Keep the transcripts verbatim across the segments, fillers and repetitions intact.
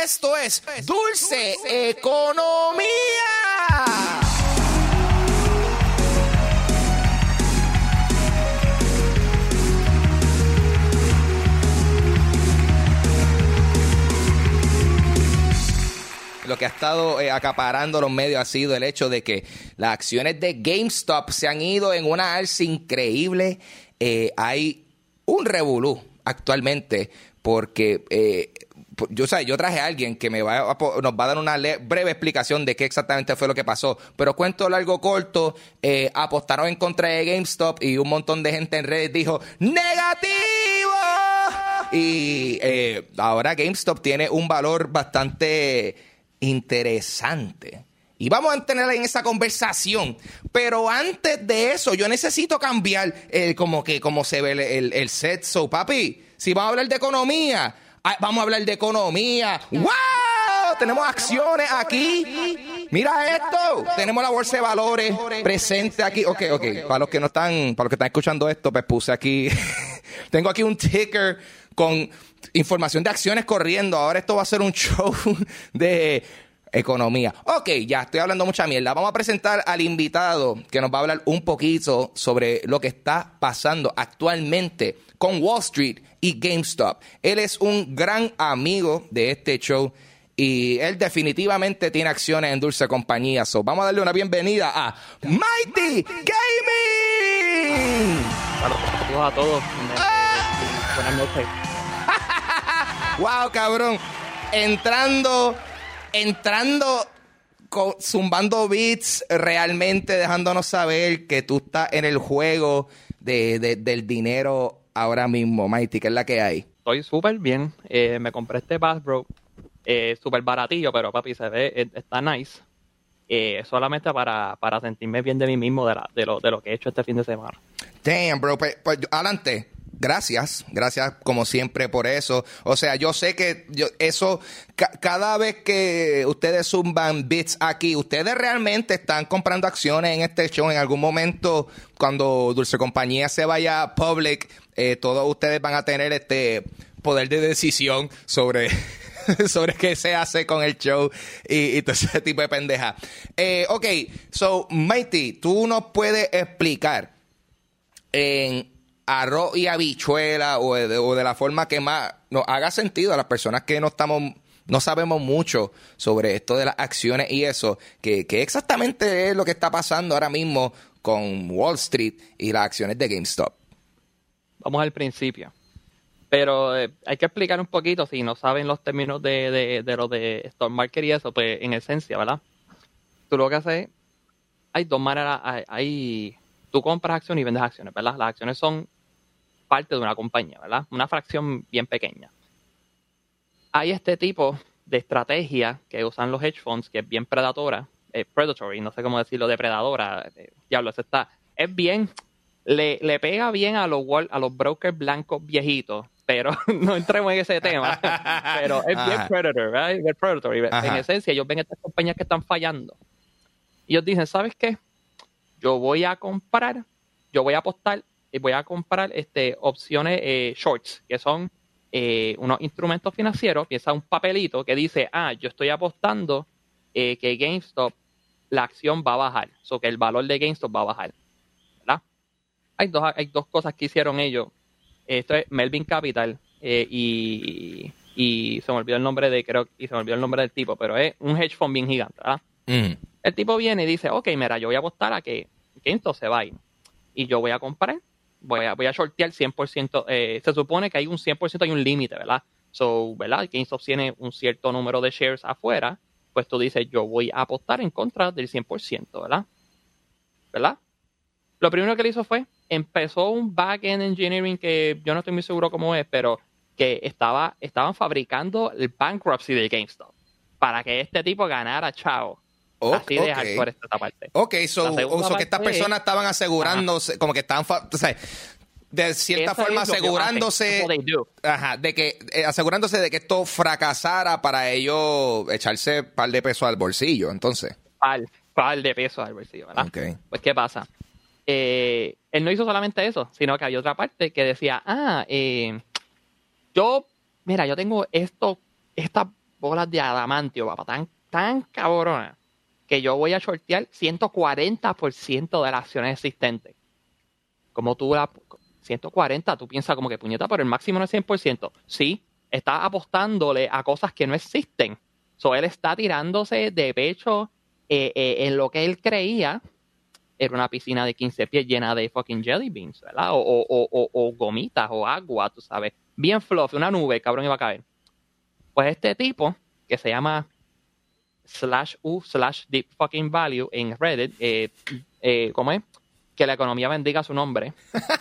Esto es Dulce Economía. Lo que ha estado eh, acaparando los medios ha sido el hecho de que las acciones de GameStop se han ido en una alza increíble. Eh, hay un revolú actualmente porque eh, yo, o sea, yo traje a alguien que me va a, nos va a dar una le- breve explicación de qué exactamente fue lo que pasó. Pero cuento largo corto, eh, apostaron en contra de GameStop y un montón de gente en redes dijo ¡negativo! Y eh, ahora GameStop tiene un valor bastante interesante. Y vamos a tener en esa conversación. Pero antes de eso, yo necesito cambiar el, como que como se ve el, el, el set. So, papi, si vamos a hablar de economía, vamos a hablar de economía. ¡Wow! Tenemos acciones aquí. Mira esto. Tenemos la bolsa de valores presente aquí. Ok, ok. Para los que no están, para los que están escuchando esto, pues puse aquí. Tengo aquí un ticker con información de acciones corriendo. Ahora esto va a ser un show de economía. Ok, ya estoy hablando mucha mierda. Vamos a presentar al invitado que nos va a hablar un poquito sobre lo que está pasando actualmente con Wall Street y GameStop. Él es un gran amigo de este show y él definitivamente tiene acciones en Dulce Compañía. So, vamos a darle una bienvenida a Mighty Gaming. Saludos a todos. ¡Ah! Buenas noches. Wow, cabrón. Entrando, entrando, con, zumbando beats, realmente dejándonos saber que tú estás en el juego de, de, del dinero ahora mismo, Mighty, ¿qué es la que hay? Estoy súper bien. Eh, me compré este Bass Bro. Eh, súper baratillo, pero papi, se ve, eh, está nice. Eh, solamente para, para sentirme bien de mí mismo, de, la, de, lo, de lo que he hecho este fin de semana. Damn, bro. Pues, pues, adelante. Gracias, gracias como siempre por eso. O sea, yo sé que yo, eso, ca- cada vez que ustedes zumban bits aquí, ustedes realmente están comprando acciones en este show. En algún momento, cuando Dulce Compañía se vaya public, eh, todos ustedes van a tener este poder de decisión sobre, sobre qué se hace con el show y, y todo ese tipo de pendeja. Eh, ok, so, Mighty, tú nos puedes explicar en arroz y habichuela o de, o de la forma que más nos haga sentido a las personas que no estamos no sabemos mucho sobre esto de las acciones y eso, que, que exactamente es lo que está pasando ahora mismo con Wall Street y las acciones de GameStop. Vamos al principio. Pero eh, hay que explicar un poquito, si no saben los términos de, de, de lo de stock market y eso, pues en esencia, ¿verdad? Tú lo que haces, hay dos maneras, hay, hay tú compras acciones y vendes acciones, ¿verdad? Las acciones son parte de una compañía, ¿verdad? Una fracción bien pequeña. Hay este tipo de estrategia que usan los hedge funds, que es bien predadora, eh, predatory, no sé cómo decirlo, depredadora. Eh, diablo, eso está, es bien, le, le pega bien a los, a los brokers blancos viejitos, pero no entremos en ese tema. Pero es bien Ajá. predator, ¿verdad? Bien predatory. Ajá. En esencia, ellos ven estas compañías que están fallando. Y ellos dicen, ¿sabes qué? Yo voy a comprar, yo voy a apostar y voy a comprar este, opciones eh, shorts, que son eh, unos instrumentos financieros. Piensa un papelito que dice, ah, yo estoy apostando eh, que GameStop, la acción va a bajar, o so que el valor de GameStop va a bajar, ¿verdad? Hay dos, hay dos cosas que hicieron ellos. Esto es Melvin Capital eh, y, y se me olvidó el nombre de, creo, y se me olvidó el nombre del tipo, pero es un hedge fund bien gigante, ¿verdad? Mm. El tipo viene y dice, ok, mira, yo voy a apostar a que GameStop se va a ir. Y yo voy a comprar, voy a, voy a shortear cien por ciento. Eh, se supone que hay un cien por ciento, hay un límite, ¿verdad? So, ¿verdad? GameStop tiene un cierto número de shares afuera, pues tú dices, yo voy a apostar en contra del cien por ciento, ¿verdad? ¿Verdad? Lo primero que él hizo fue, empezó un back-end engineering que yo no estoy muy seguro cómo es, pero que estaba, estaban fabricando el bankruptcy de GameStop para que este tipo ganara chao. Así de hardcore esta parte. Ok, so, so que estas parte personas es, estaban asegurándose, ajá, como que estaban, o sea, de cierta forma asegurándose, ajá, de que eh, asegurándose de que esto fracasara para ellos echarse un par de pesos al bolsillo, entonces. Par, par de pesos al bolsillo, ¿verdad? Okay. Pues, ¿qué pasa? Eh, él no hizo solamente eso, sino que había otra parte que decía, ah, eh, yo, mira, yo tengo esto, esta bolas de adamantio, papá, tan, tan cabrona, que yo voy a shortear ciento cuarenta por ciento de las acciones existentes. Como tú la... ciento cuarenta, tú piensas como que puñeta, pero el máximo no es cien por ciento. Sí, está apostándole a cosas que no existen. So, él está tirándose de pecho eh, eh, en lo que él creía era una piscina de quince pies llena de fucking jelly beans, ¿verdad? O, o, o, o gomitas o agua, tú sabes. Bien fluffy, una nube, cabrón, iba a caer. Pues este tipo, que se llama slash u slash deep fucking value en Reddit, eh, eh, ¿cómo es? Que la economía bendiga su nombre.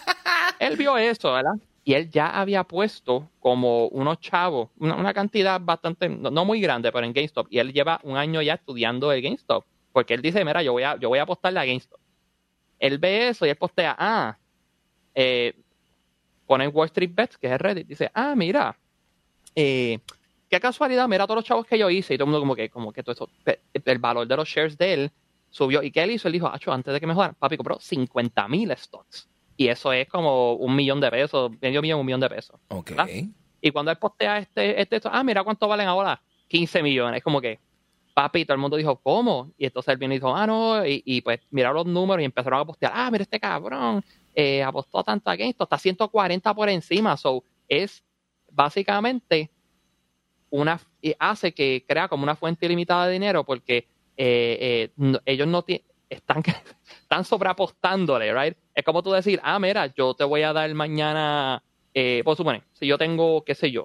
Él vio eso, ¿verdad? Y él ya había puesto como unos chavos, una, una cantidad bastante, no, no muy grande, pero en GameStop. Y él lleva un año ya estudiando el GameStop. Porque él dice, mira, yo voy a, yo voy a apostarle a GameStop. Él ve eso y él postea, ah, eh, pone en Wall Street Bets, que es el Reddit, dice, ah, mira, eh, qué casualidad, mira todos los chavos que yo hice. Y todo el mundo como que, como que todo eso, el valor de los shares de él subió. ¿Y qué él hizo? Él dijo, acho, antes de que me jodan, papi, compró cincuenta mil stocks. Y eso es como un millón de pesos, medio millón, un millón de pesos. Ok. ¿Verdad? Y cuando él postea este, este, esto, ah, mira cuánto valen ahora, quince millones. Es como que, papi, todo el mundo dijo, ¿cómo? Y entonces él vino y dijo, ah, no, y, y pues miraron los números y empezaron a postear, ah, mira este cabrón, eh, apostó tanto a esto, está ciento cuarenta por encima. So, es básicamente una, hace que crea como una fuente ilimitada de dinero porque eh, eh, no, ellos no tienen, están, están sobreapostándole, right? Es como tú decir, ah, mira, yo te voy a dar mañana, eh, por suponer, si yo tengo, qué sé yo,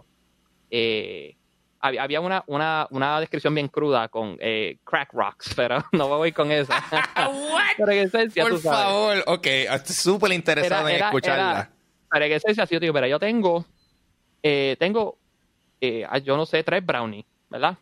eh, había una, una, una descripción bien cruda con eh, crack rocks, pero no me voy con esa. Pero en esencia, por tú sabes, favor, ok, estoy súper interesado era, en era, escucharla. Era, pero en esencia, si yo te digo, mira, yo tengo, eh, tengo, eh, yo no sé, tres brownies, ¿verdad?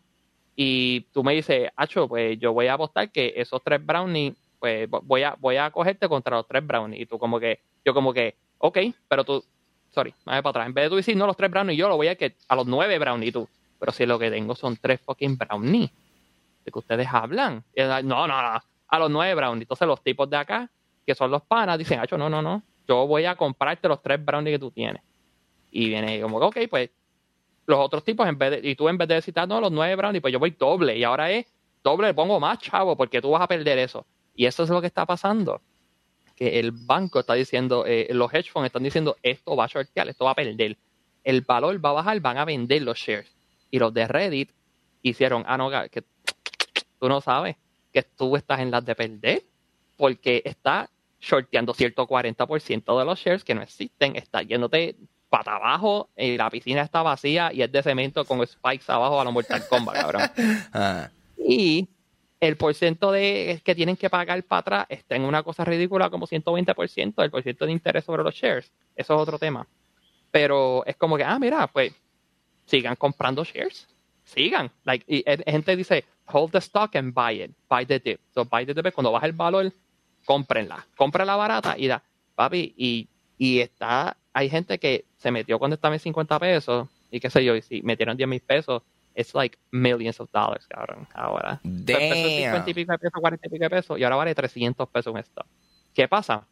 Y tú me dices, Acho, pues yo voy a apostar que esos tres brownies, pues voy a, voy a cogerte contra los tres brownies. Y tú como que, yo como que, ok, pero tú, sorry, me voy para atrás. En vez de tú decir, no, los tres brownies, yo lo voy a que a los nueve brownies, y tú. Pero si lo que tengo son tres fucking brownies, de que ustedes hablan. Y es like, no, no, no, a los nueve brownies. Entonces los tipos de acá, que son los panas, dicen, Acho, no, no, no, yo voy a comprarte los tres brownies que tú tienes. Y viene como que, ok, pues los otros tipos, en vez de, y tú en vez de decir, no, los nueve brownies, pues yo voy doble. Y ahora es doble, le pongo más, chavo, porque tú vas a perder eso. Y eso es lo que está pasando. Que el banco está diciendo, eh, los hedge funds están diciendo, esto va a shortear, esto va a perder. El valor va a bajar, van a vender los shares. Y los de Reddit hicieron, ah, no, que tú no sabes que tú estás en las de perder, porque está shorteando cierto cuarenta por ciento de los shares que no existen, está yéndote pata abajo, y la piscina está vacía y es de cemento con spikes abajo a la Mortal Kombat, cabrón. Ah. Y el porcentaje de que tienen que pagar para atrás está en una cosa ridícula como ciento veinte por ciento del porcentaje de interés sobre los shares. Eso es otro tema. Pero es como que, ah, mira, pues sigan comprando shares. Sigan. Like, y gente dice, hold the stock and buy it. Buy the dip. So buy the dip. Cuando baja el valor, cómprenla. Cómprenla barata y da. Papi, y, y está, hay gente que se metió cuando estaba en cincuenta pesos y qué sé yo, y si metieron diez mil pesos, it's like millions of dollars, cabrón, ahora. Damn. Empezó en cincuenta y pico de pesos, cuarenta y pico de pesos, y ahora vale trescientos pesos un stock. ¿Qué pasa?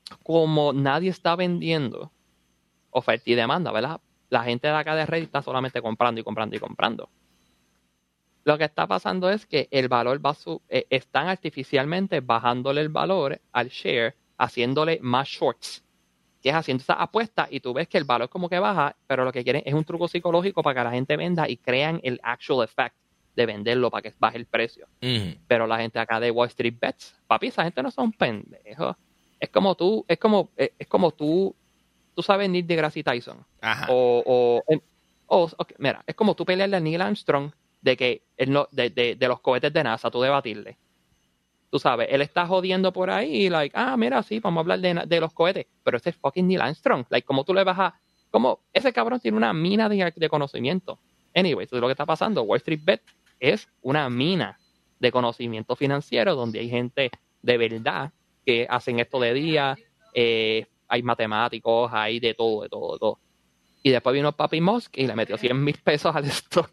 Como nadie está vendiendo, oferta y demanda, ¿verdad? La gente de acá de Reddit está solamente comprando y comprando y comprando. Lo que está pasando es que el valor va su, eh, están artificialmente bajándole el valor al share, haciéndole más shorts, que es haciendo esa apuesta, y tú ves que el valor como que baja, pero lo que quieren es un truco psicológico para que la gente venda y crean el actual effect de venderlo para que baje el precio. Mm. Pero la gente acá de Wall Street Bets, papi, esa gente no son pendejos. Es como tú, es como, es como tú, tú sabes Neil deGrasse Tyson. Ajá. O, o, o okay, mira, es como tú pelearle a Neil Armstrong de que él no, de, de, de los cohetes de NASA, tú debatirle. Tú sabes, él está jodiendo por ahí y, like, ah, mira, sí, vamos a hablar de, de los cohetes, pero ese es fucking Neil Armstrong. Like, como tú le vas a, como, ese cabrón tiene una mina de, de conocimiento. Anyway, eso es lo que está pasando. Wall Street Bet es una mina de conocimiento financiero donde hay gente de verdad que hacen esto de día, eh, hay matemáticos, hay de todo, de todo, de todo. Y después vino Papi Musk y le metió cien mil pesos al stock.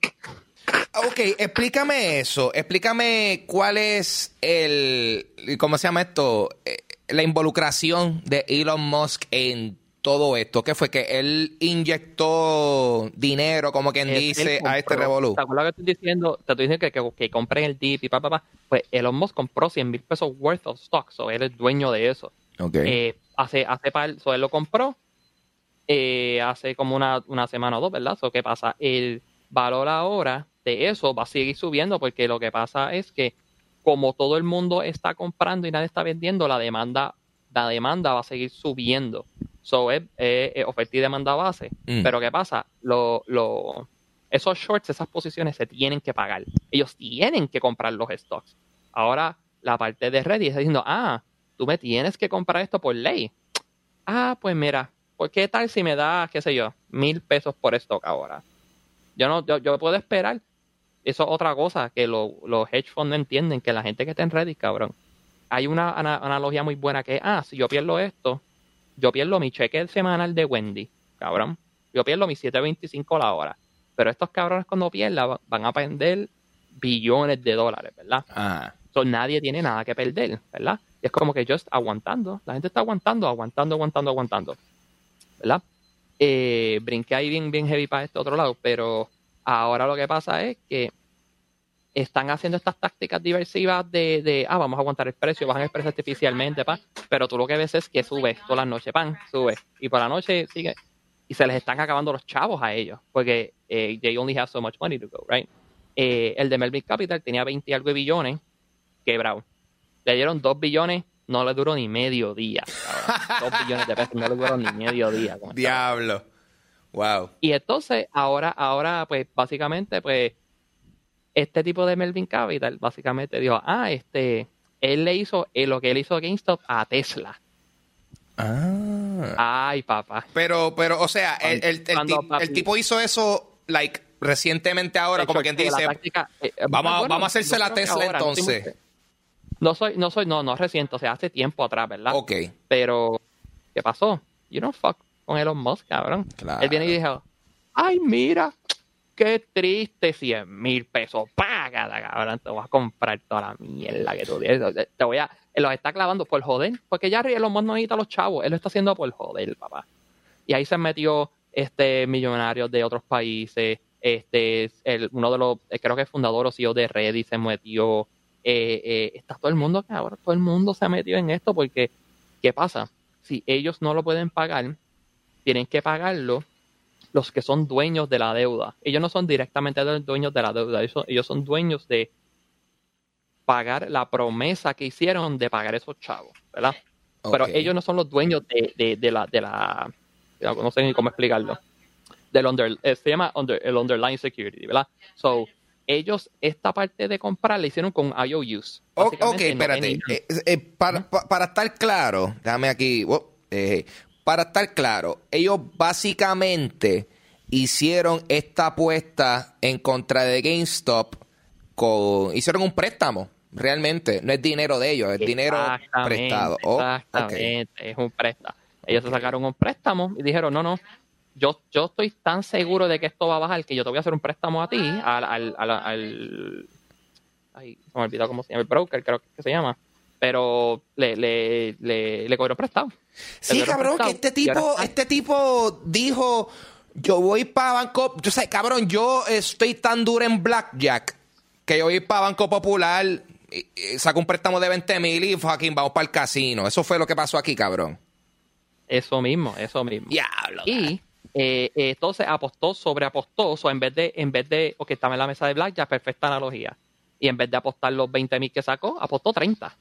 Ok, explícame eso. Explícame cuál es el... ¿Cómo se llama esto? La involucración de Elon Musk en todo esto? ¿Qué fue? Que él inyectó dinero, como quien Él- dice, él compró, a este revolú. ¿te acuerdas que estoy diciendo? Te estoy diciendo que, que, que compren el dip y pa, pa, pa. Pues Elon Musk compró cien mil pesos worth of stocks, o él es dueño de eso. Ok. Eh, hace, hace par, so él lo compró eh, hace como una, una semana o dos, ¿verdad? So, ¿qué pasa? El valor ahora de eso va a seguir subiendo porque lo que pasa es que como todo el mundo está comprando y nadie está vendiendo, la demanda, la demanda va a seguir subiendo. So, es, es- es oferta y demanda base. Mm. Pero ¿qué pasa? Lo, lo, esos shorts, esas posiciones se tienen que pagar. Ellos tienen que comprar los stocks. Ahora, la parte de Reddit está diciendo, ah, tú me tienes que comprar esto por ley. Ah, pues mira, ¿por qué tal si me da, qué sé yo, mil pesos por stock ahora? Yo no, yo, yo puedo esperar. Eso es otra cosa que lo- los hedge funds no entienden, que la gente que está en Reddit, cabrón. Hay una ana- analogía muy buena que es, ah, si yo pierdo esto, yo pierdo mi cheque semanal de Wendy, cabrón. Yo pierdo mis siete veinticinco la hora. Pero estos cabrones cuando pierdan va- van a perder billones de dólares, ¿verdad? Ah. So, nadie tiene nada que perder, ¿verdad? Y es como que yo estoy aguantando, la gente está aguantando, aguantando, aguantando, aguantando, ¿verdad? Eh, brinqué ahí bien, bien heavy para este otro lado, pero ahora lo que pasa es que están haciendo estas tácticas diversivas de, de ah, vamos a aguantar el precio, bajan el precio artificialmente, pa, pero tú lo que ves es que sube todas las noches, pan, sube, y por la noche sigue, y se les están acabando los chavos a ellos, porque eh, they only have so much money to go, right? Eh, el de Melvin Capital tenía veinte y algo de billones, quebrado. Le dieron dos billones, no le duró ni medio día, cabrón. Dos billones de pesos no le duró ni medio día. Con esta Diablo. Wow. y entonces, ahora, ahora, pues, básicamente, pues, este tipo de Melvin Capital, básicamente dijo, ah, este, él le hizo eh, lo que él hizo a GameStop a Tesla. Ah. Ay, papá. Pero, pero, o sea, el, el, el, Cuando, ti- papi, el tipo hizo eso, like, recientemente ahora, de como hecho, quien que la dice, táctica, eh, eh, vamos, a- bueno, vamos a hacerse no la creo que Tesla ahora, no estoy muy- entonces. No soy, no soy, no, no reciente, o sea, hace tiempo atrás, ¿verdad? Ok. Pero, ¿qué pasó? You don't fuck con Elon Musk, cabrón. Claro. Él viene y dijo, ay, mira, qué triste, cien mil pesos, págala, cabrón, te voy a comprar toda la mierda que tú tienes. Te voy a, él los está clavando por joder, porque ya Elon Musk no necesita a los chavos, él lo está haciendo por joder, papá. Y ahí se metió este millonarios de otros países, este el, uno de los, eh, creo que es fundador o C E O de Reddit se metió, eh, eh, está todo el mundo, cabrón, todo el mundo se ha metido en esto porque, ¿qué pasa? Si ellos no lo pueden pagar, tienen que pagarlo los que son dueños de la deuda. Ellos no son directamente dueños de la deuda, ellos son, ellos son dueños de pagar la promesa que hicieron de pagar esos chavos, ¿verdad? Pero Ok. ellos no son los dueños de, de, de la, de la, no sé ni cómo explicarlo, del under, eh, se llama under, el underlying security, ¿verdad? So, ellos esta parte de comprar la hicieron con I O Us. O- Básicamente, ok, no espérate. tenían- Eh, eh, para, pa- para estar claro, déjame aquí. oh, eh, para estar claro, ellos básicamente hicieron esta apuesta en contra de GameStop. Con, hicieron un préstamo, realmente. No es dinero de ellos, es dinero Exactamente, prestado. Oh, ok. Exactamente, es un préstamo. Ellos se sacaron un préstamo y dijeron, no, no, yo, yo estoy tan seguro de que esto va a bajar que yo te voy a hacer un préstamo a ti, al, al, al, al- ay, se me olvidó cómo se llama, el broker creo que se llama, pero le, le, le, le cobró prestado. Le Sí, cobró cabrón, que prestado este y ahora tipo, está- este tipo dijo, yo voy para Banco, yo sé, cabrón, yo estoy tan duro en Blackjack que yo voy para Banco Popular, y, y saco un préstamo de veinte mil y fucking vamos para el casino. Eso fue lo que pasó aquí, cabrón. Eso mismo, eso mismo. Diablo. Y eh, eh, entonces apostó, sobreapostó, o sea, en vez de, en vez de, porque estaba en la mesa de Blackjack, perfecta analogía. Y en vez de apostar los veinte mil que sacó, apostó treinta.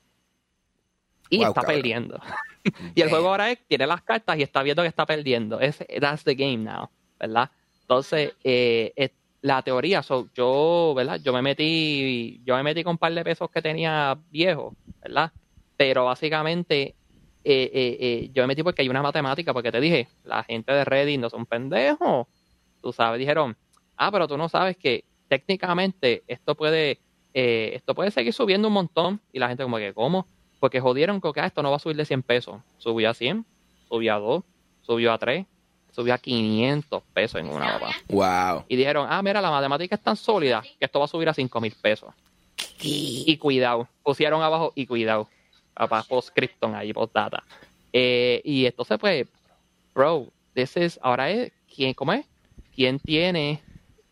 Y Wow, está cabrón. perdiendo. Y el juego ahora es, tiene las cartas y está viendo que está perdiendo. Es, that's the game now, ¿verdad? Entonces, eh, es- la teoría, so, yo, ¿verdad? Yo me metí, yo me metí con un par de pesos que tenía viejos, ¿verdad? Pero básicamente, eh, eh, eh, yo me metí porque hay una matemática, porque te dije, la gente de Reddit no son pendejos. Tú sabes, dijeron, ah, pero tú no sabes que técnicamente esto puede, eh, esto puede seguir subiendo un montón. Y la gente como que, ¿cómo? Porque jodieron que ah, esto no va a subir de cien pesos. Subió a cien, subió a dos, subió a tres, subió a quinientos pesos en una, papá. Wow. Y dijeron, ah, mira, la matemática es tan sólida que esto va a subir a cinco mil pesos. Y cuidado, pusieron abajo y cuidado, papá, postscriptum ahí, postdata. Eh, y entonces, pues, bro, this is, ahora es, ¿quién, cómo es? ¿Quién tiene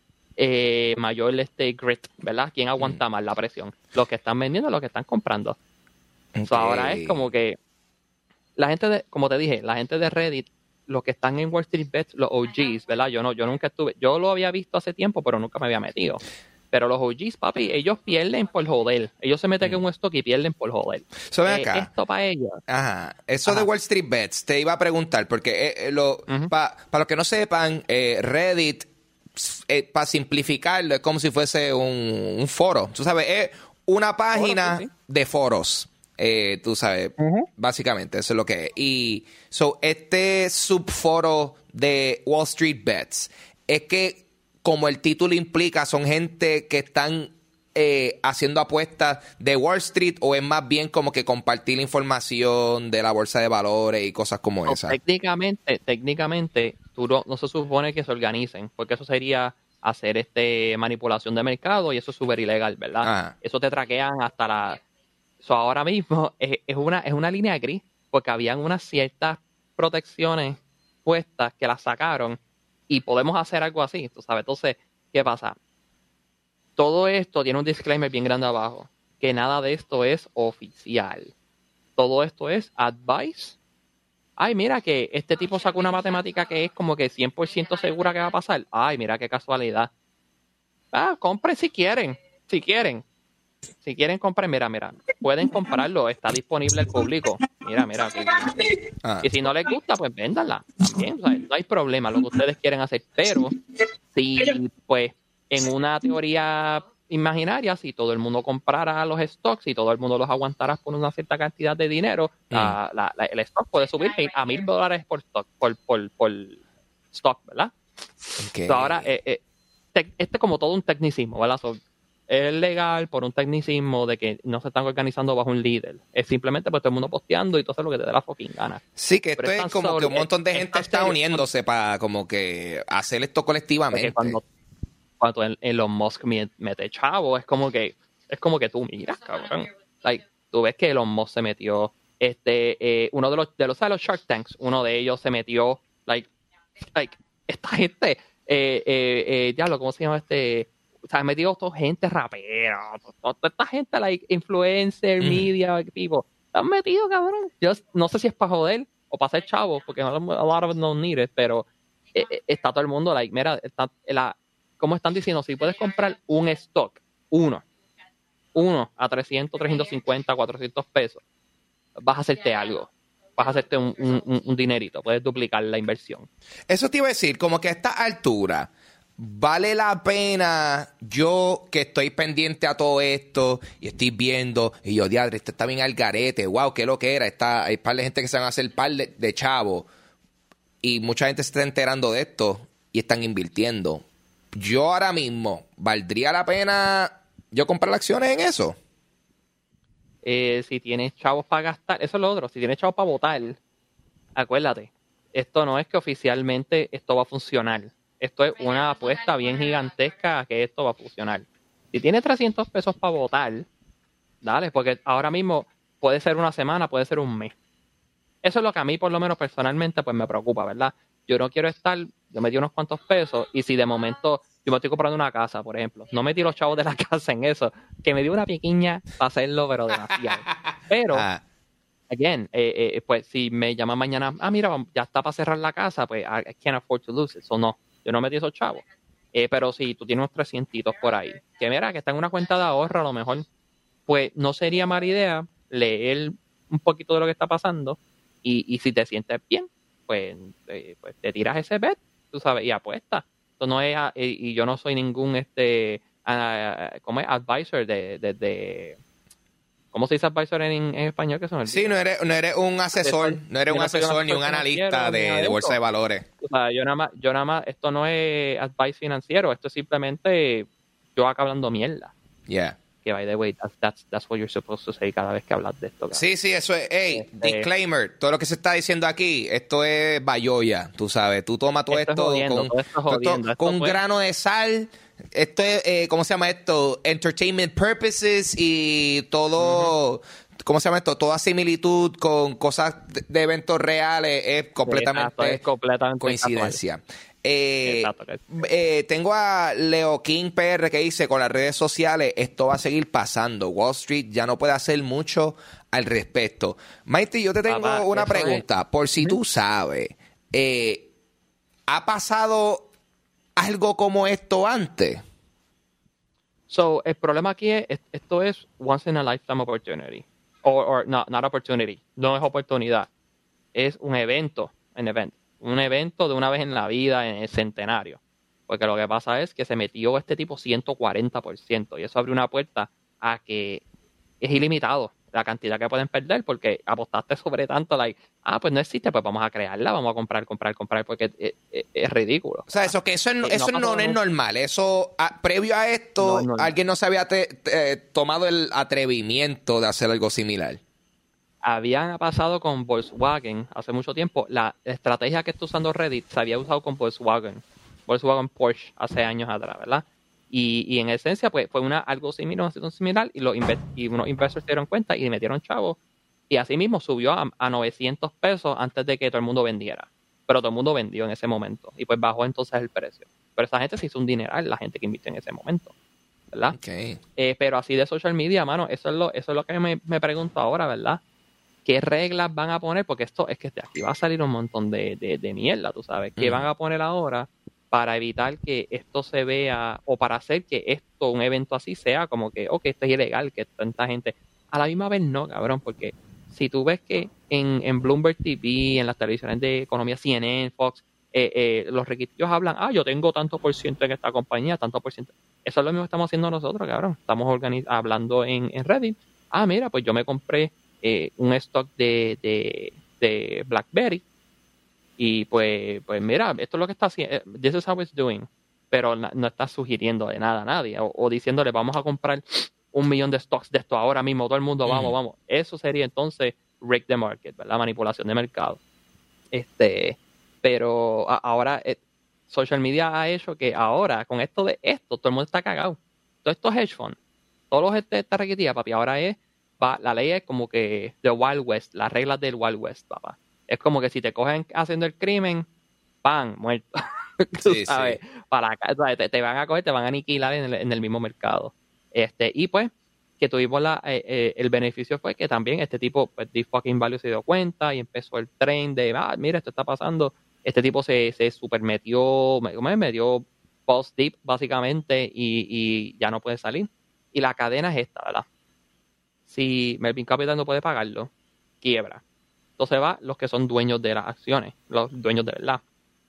eh, mayor este grit, ¿verdad? ¿Quién aguanta mm. más la presión? Los que están vendiendo, los que están comprando. Okay. So, ahora es como que la gente de, como te dije, la gente de Reddit, los que están en Wall Street Bets, los O Gs, ¿verdad? Yo no, yo nunca estuve, yo lo había visto hace tiempo, pero nunca me había metido. Pero los O Gs, papi, ellos pierden por joder. Ellos se meten mm. en un stock y pierden por joder. So, ven acá. Eh, esto para ellos. Ajá. Eso Ajá. de Wall Street Bets, te iba a preguntar, porque eh, lo, uh-huh. para pa los que no sepan, eh, Reddit, eh, para simplificarlo, es como si fuese un, un foro. Tú sabes, es una página Foro, sí, sí. de foros. Eh, tú sabes, uh-huh. básicamente, eso es lo que es. Y so, este subforo de Wall Street Bets, es que, como el título implica, son gente que están eh, haciendo apuestas de Wall Street, o es más bien como que compartir información de la bolsa de valores y cosas como no, esas. Técnicamente, técnicamente, tú no, no se supone que se organicen, porque eso sería hacer este manipulación de mercado y eso es súper ilegal, ¿verdad? Ah. Eso te traquean hasta la... So, ahora mismo es, es, una, es una línea gris, porque habían unas ciertas protecciones puestas que las sacaron y podemos hacer algo así, tú sabes. Entonces, ¿qué pasa? Todo esto tiene un disclaimer bien grande abajo, que nada de esto es oficial. Todo esto es advice. Ay, mira que este tipo sacó una matemática que es como que cien por ciento segura que va a pasar. Ay, mira qué casualidad. Ah, compren si quieren, si quieren. Si quieren comprar, mira, mira, pueden comprarlo, está disponible al público. Mira, mira. Aquí. Ah. Y si no les gusta, pues véndanla también. O sea, no hay problema, lo que ustedes quieren hacer. Pero si, pues, en una teoría imaginaria, si todo el mundo comprara los stocks y todo el mundo los aguantara por una cierta cantidad de dinero, mm. la, la, la, el stock puede subir a mil dólares por stock, por, por, por stock, ¿verdad? Okay. So, ahora, eh, eh, te, este es como todo un tecnicismo, ¿verdad? So, es legal por un tecnicismo de que no se están organizando bajo un líder. Es simplemente pues todo el mundo posteando y todo eso es lo que te dé la fucking gana. Sí, que esto es como que un montón de gente está uniéndose para como que hacer esto colectivamente. Cuando, cuando Elon Musk mete chavo, es como que es como que tú miras, cabrón. Like, tú ves que Elon Musk se metió, este, eh, uno de los de los, de los Shark Tanks, uno de ellos se metió, like, like esta gente, eh, eh, eh, diablo, ¿cómo se llama este? O sea, metido toda gente rapera, toda esta gente, like, influencer, mm. media, tipo, están metidos, cabrón. Yo no sé si es para joder o para ser chavos, porque a lot of them don't need it, pero eh, eh, está todo el mundo, like, mira, está la, como están diciendo, si puedes comprar un stock, uno, uno a trescientos, trescientos cincuenta, cuatrocientos pesos, vas a hacerte algo. Vas a hacerte un, un, un dinerito, puedes duplicar la inversión. Eso te iba a decir, como que a esta altura... ¿Vale la pena yo que estoy pendiente a todo esto y estoy viendo y yo, diadre, esto está bien al garete, wow, qué lo que era, está, hay par de gente que se van a hacer par de, de chavos y mucha gente se está enterando de esto y están invirtiendo? Yo ahora mismo, ¿valdría la pena yo comprar acciones en eso? Eh, si tienes chavos para gastar, eso es lo otro, si tienes chavos para votar, acuérdate, esto no es que oficialmente esto va a funcionar. Esto es una apuesta bien gigantesca a que esto va a funcionar. Si tienes trescientos pesos para votar, dale, porque ahora mismo puede ser una semana, puede ser un mes. Eso es lo que a mí, por lo menos personalmente, pues me preocupa, ¿verdad? Yo no quiero estar, yo metí unos cuantos pesos y si de momento yo me estoy comprando una casa, por ejemplo, no metí los chavos de la casa en eso, que me dio una piquiña para hacerlo, pero demasiado. Pero, ah. again, eh, eh, pues si me llaman mañana, ah, mira, ya está para cerrar la casa, pues I can't afford to lose it, so no. Yo no metí esos chavos. Eh, pero si tú tienes unos trescientos por ahí, que mira, que está en una cuenta de ahorro a lo mejor, pues no sería mala idea leer un poquito de lo que está pasando y, y si te sientes bien, pues, eh, pues te tiras ese bet, tú sabes, y apuestas. Esto no es, y, y yo no soy ningún, este, uh, ¿cómo es? Advisor de... de, de ¿Cómo se dice advisor en, en español? Que son sí, no eres, no eres un asesor, no eres un asesor ni un analista de, de bolsa de valores. O sea, yo nada más, yo nada más, esto no es advice financiero, esto es simplemente yo acá hablando mierda. Yeah. Que by the way, that's, that's, that's what you're supposed to say cada vez que hablas de esto. Cara. Sí, sí, eso es, hey, este, disclaimer, todo lo que se está diciendo aquí, esto es bayoya, tú sabes, tú tomas todo esto, esto, jodiendo, con, todo esto jodiendo, todo, esto con un grano de sal. Esto es, eh, ¿cómo se llama esto? Entertainment purposes y todo, uh-huh. ¿cómo se llama esto? Toda similitud con cosas de, de eventos reales es completamente, Exacto, es completamente coincidencia. Eh, Exacto. eh, tengo a Leo King P R que dice, con las redes sociales esto va a seguir pasando. Wall Street ya no puede hacer mucho al respecto. Mighty, yo te tengo Papá, una eso pregunta. es- Por si tú sabes, eh, ¿ha pasado algo como esto antes? So, el problema aquí es, es- esto es once in a lifetime opportunity. Or, or no, not opportunity. No es oportunidad. Es un evento, un event. Un evento de una vez en la vida, en el centenario. Porque lo que pasa es que se metió este tipo ciento cuarenta por ciento y eso abre una puerta a que es ilimitado la cantidad que pueden perder porque apostaste sobre tanto, like, ah, pues no existe, pues vamos a crearla, vamos a comprar, comprar, comprar, porque es, es- es ridículo. O sea, eso que eso, es- Eh, no eso ha no, pasado es nunca. normal. Eso, ah, previo a No esto, es normal. alguien no se había te- te- tomado el atrevimiento de hacer algo similar. Habían pasado con Volkswagen hace mucho tiempo. La estrategia que está usando Reddit se había usado con Volkswagen. Volkswagen Porsche hace años atrás, ¿verdad? Y, y en esencia, pues fue una, algo similar, una situación similar, y, los inve- y unos inversores se dieron cuenta y metieron chavos. Y así mismo subió a, a novecientos pesos antes de que todo el mundo vendiera. Pero todo el mundo vendió en ese momento. Y pues bajó entonces el precio. Pero esa gente se hizo un dineral, la gente que invirtió en ese momento, ¿verdad? Okay. Eh, pero así de social media, mano, eso es lo, eso es lo que me, me pregunto ahora, ¿verdad? ¿Qué reglas van a poner? Porque esto es que de aquí va a salir un montón de, de, de mierda, tú sabes. ¿Qué Mm. van a poner ahora para evitar que esto se vea o para hacer que esto, un evento así, sea como que, ok, esto es ilegal, que tanta gente. A la misma vez no, cabrón, porque si tú ves que en, en Bloomberg T V, en las televisiones de economía, C N N, Fox, eh, eh, los requisitos hablan, ah, yo tengo tanto por ciento en esta compañía, tanto por ciento. Eso es lo mismo que estamos haciendo nosotros, cabrón. Estamos organiz- hablando en, en Reddit. Ah, mira, pues yo me compré eh, un stock de, de, de BlackBerry y pues, pues mira, esto es lo que está haciendo, this is how it's doing, pero na- no está sugiriendo de nada a nadie o, o diciéndole vamos a comprar un millón de stocks de esto ahora mismo, todo el mundo vamos, Ujú. vamos. Eso sería entonces rig the market, ¿verdad? Manipulación de mercado. Este, pero a- ahora eh, social media ha hecho que ahora con esto de esto todo el mundo está cagado. Todos estos hedge funds, todos los este, esta requetía, papi, ahora es va, la ley es como que the Wild West, las reglas del Wild West, papá. Es como que si te cogen haciendo el crimen, ¡pam! Muerto. Tú Sí, sabes, sí. para acá, ¿sabes? Te, te van a coger, te van a aniquilar en el, en el mismo mercado. Este, y pues, que tuvimos la, eh, eh, el beneficio fue que también este tipo, pues, The Fucking Value se dio cuenta y empezó el tren de, ah, mira, esto está pasando. Este tipo se, se super metió, me, me metió post deep, básicamente, y, y ya no puede salir. Y la cadena es esta, ¿verdad? Si Melvin Capital no puede pagarlo, quiebra. Entonces va los que son dueños de las acciones, los dueños de verdad.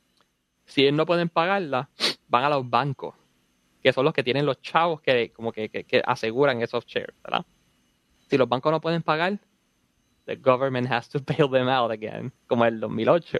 Si ellos no pueden pagarla, van a los bancos, que son los que tienen los chavos que como que, que, que aseguran esos shares, ¿verdad? Si los bancos no pueden pagar, the government has to bail them out again, como el dos mil ocho.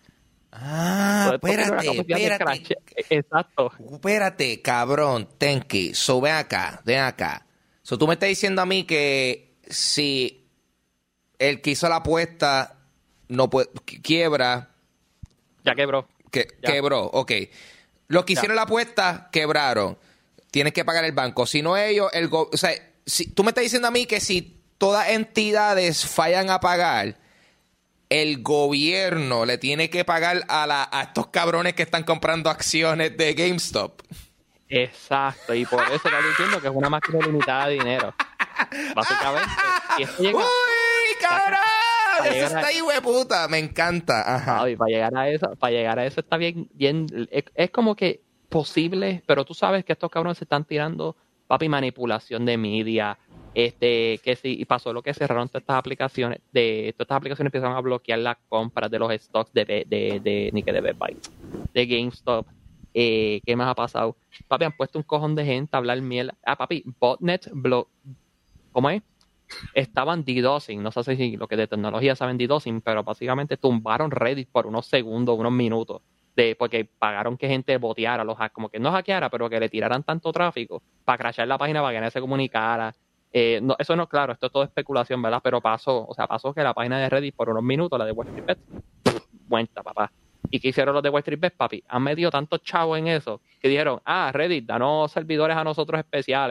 Ah, Entonces, esto tiene una espérate, capacidad de espérate. crash. Exacto. Espérate, cabrón, Tenki. So, ven acá, ven acá. So, tú me estás diciendo a mí que si el que hizo la apuesta no puede, qui- quiebra, Ya quebró. que, Ya. quebró, ok. Los que Ya. hicieron la apuesta quebraron. Tienes que pagar el banco. Si no ellos, el go- o sea, si, tú me estás diciendo a mí que si todas entidades fallan a pagar, el gobierno le tiene que pagar a, la, a estos cabrones que están comprando acciones de GameStop. Exacto. Y por eso está diciendo que es una máquina limitada de dinero. Básicamente. Y esto llega, ¡Uy, cabrón! Para Eso llegar a- está ahí, hueputa. Me encanta. Ajá. Ay, para llegar a eso, para llegar a eso está bien, bien, es, es como que posible, pero tú sabes que estos cabrones se están tirando, papi, manipulación de media, este, que si y pasó lo que cerraron todas estas aplicaciones, de todas estas aplicaciones empezaron a bloquear las compras de los stocks de, de, de, de ni que de Best Buy, de GameStop. Eh, ¿qué más ha pasado? Papi, han puesto un cojón de gente a hablar mierda. Ah, papi, botnet, blo ¿cómo es? Estaban DDoSing, no sé si lo que de tecnología saben DDoSing, pero básicamente tumbaron Reddit por unos segundos, unos minutos, de porque pagaron que gente boteara, los hack- como que no hackeara, pero que le tiraran tanto tráfico para crashar la página para que nadie se comunicara. Eh, no, eso no, claro, esto es todo especulación, ¿verdad? Pero pasó, o sea, pasó que la página de Reddit por unos minutos, la de Wall Street Bets, muerta, papá. ¿Y qué hicieron los de Wall Street Bets, papi? Han metido tantos chavos en eso que dijeron, ah, Reddit, danos servidores a nosotros especiales.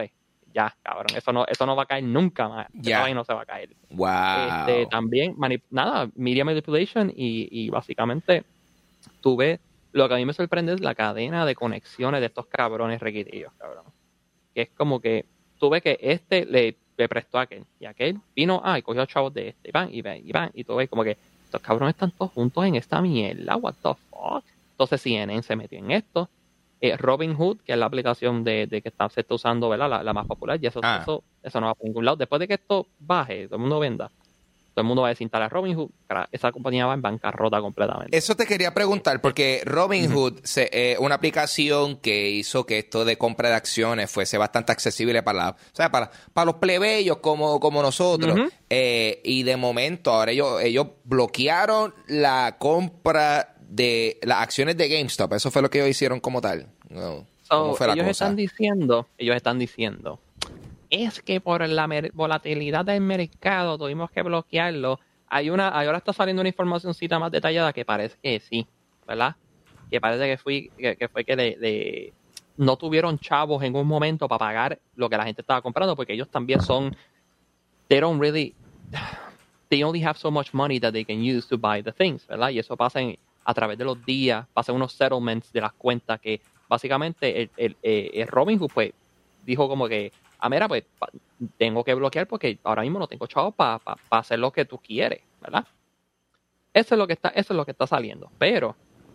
ya, cabrón, eso no, eso no va a caer nunca más. Ya. Eso no se va a caer. Wow. Este, también, manip- nada, media manipulation y, y básicamente tuve, lo que a mí me sorprende es la cadena de conexiones de estos cabrones requitillos, cabrón. Que es como que tuve que este le, le prestó a aquel y aquel vino, ah, y cogió chavos de este, y van, y van, y van, y tú ves como que estos cabrones están todos juntos en esta mierda, what the fuck. Entonces C N N se metió en esto. Eh, Robinhood, que es la aplicación de, de que está, se está usando, ¿verdad? La, la más popular, y eso, Ah. eso, eso no va por ningún lado. Después de que esto baje, todo el mundo venda, todo el mundo va a desinstalar Robinhood, esa compañía va en bancarrota completamente. Eso te quería preguntar, porque Robinhood, uh-huh. se, eh, una aplicación que hizo que esto de compra de acciones fuese bastante accesible para, la, o sea, para, para los plebeyos como, como nosotros. Uh-huh. Eh, y de momento, ahora ellos, ellos bloquearon la compra de las acciones de GameStop. Eso fue lo que ellos hicieron como tal. No, so, fue la ellos cosa? están diciendo, ellos están diciendo, es que por la mer- volatilidad del mercado tuvimos que bloquearlo. Hay una, ahora está saliendo una informacióncita más detallada que parece que sí, ¿verdad? Que parece que fui, que, que fue que le, le, no tuvieron chavos en un momento para pagar lo que la gente estaba comprando, porque ellos también son, they don't really, they only have so much money that they can use to buy the things, ¿verdad? Y eso pasa en, a través de los días, pasan unos settlements de las cuentas que básicamente el, el, el, el Robinhood pues dijo como que, ah, mira, pues pa, tengo que bloquear porque ahora mismo no tengo chavos para pa, pa hacer lo que tú quieres, ¿verdad? Eso es lo que está, eso es lo que está saliendo. Pero,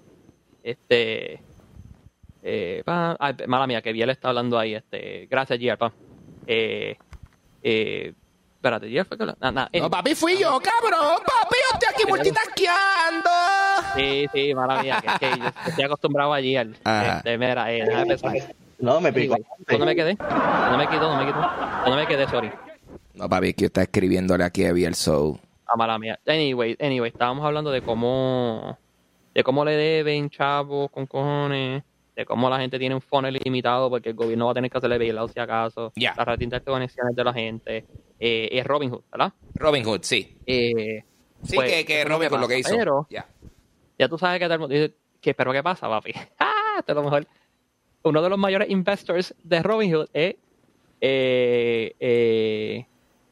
este, eh, pa, ay, mala mía, que Biel está hablando ahí, este, gracias, Gierpa. Eh, eh, Espérate, ¿ya fue que lo... nah, nah, no, papi, fui yo, cabrón. Papi, yo estoy aquí multitasqueando. Sí, sí, mala mía, que, que yo estoy acostumbrado allí al... Este, mira, eh, déjame pensar. No, me pico. ¿Dónde me quedé? ¿Dónde me quedó? ¿Dónde me quedó? ¿Dónde me quedé? Sorry. No, papi, que está escribiéndole aquí a Biel Soul. Ah, mala mía. Anyway, anyway, estábamos hablando de cómo... De cómo le deben chavos con cojones... de cómo la gente tiene un funnel limitado porque el gobierno va a tener que hacerle bailout si acaso, yeah. las retintas de conexiones de la gente, eh, es Robinhood, ¿verdad? Robinhood, sí. Eh, sí, pues, que, que Robinhood lo que hizo. Pero, yeah. ya tú sabes que, te, que, pero ¿qué pasa, papi? ¡Ah! Esto es lo mejor. Uno de los mayores investors de Robinhood es eh, eh,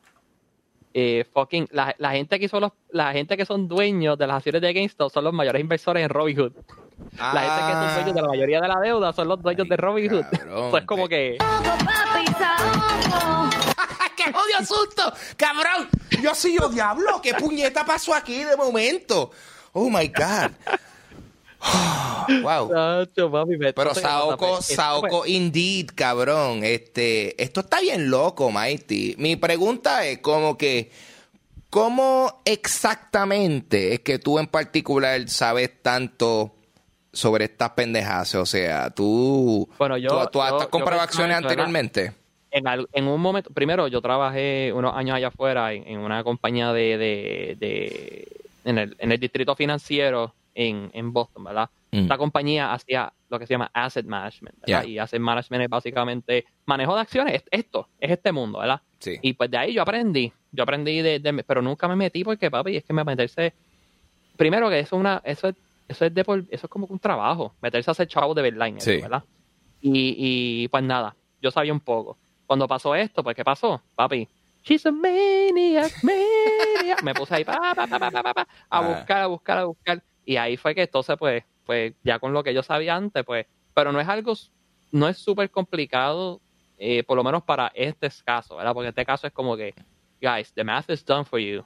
eh, fucking la, la gente que son los, la gente que son dueños de las acciones de GameStop son los mayores inversores en Robinhood. Ah. La gente que son dueños de la mayoría de la deuda son los dueños Ay, de Robinhood. Eso es como que... ¡Qué odio asunto! ¡Cabrón! Yo soy yo, diablo. ¿Qué puñeta pasó aquí de momento? Oh, my God. Wow. Nacho, papi, Pero Saoko, Saoko, indeed, cabrón. Este, esto está bien loco, Mighty. Mi pregunta es como que... ¿Cómo exactamente es que tú en particular sabes tanto... sobre estas pendejas? O sea, tú, bueno, yo, tú, tú yo, has comprado acciones anteriormente. En, al, en un momento, primero yo trabajé unos años allá afuera en, en una compañía de, de, de en, el, en el distrito financiero en, en Boston, ¿verdad? Mm. Esta compañía hacía lo que se llama asset management, ¿verdad? Yeah. Y asset management es básicamente manejo de acciones, es esto, es este mundo, ¿verdad? Sí. Y pues de ahí yo aprendí, yo aprendí de, de pero nunca me metí porque, papi, es que me meterse, primero que eso es una, eso es Eso es, de por, eso es como un trabajo, meterse a hacer chavos de verdad en eso, sí. ¿verdad? Y, y pues nada, yo sabía un poco. Cuando pasó esto, pues ¿qué pasó? Papi, she's a maniac, maniac. Me puse ahí pa, pa, pa, pa, pa, pa, a ah. buscar, a buscar, a buscar. Y ahí fue que entonces, pues, pues ya con lo que yo sabía antes, pues, pero no es algo, no es súper complicado, eh, por lo menos para este caso, ¿verdad? Porque este caso es como que, guys, the math is done for you.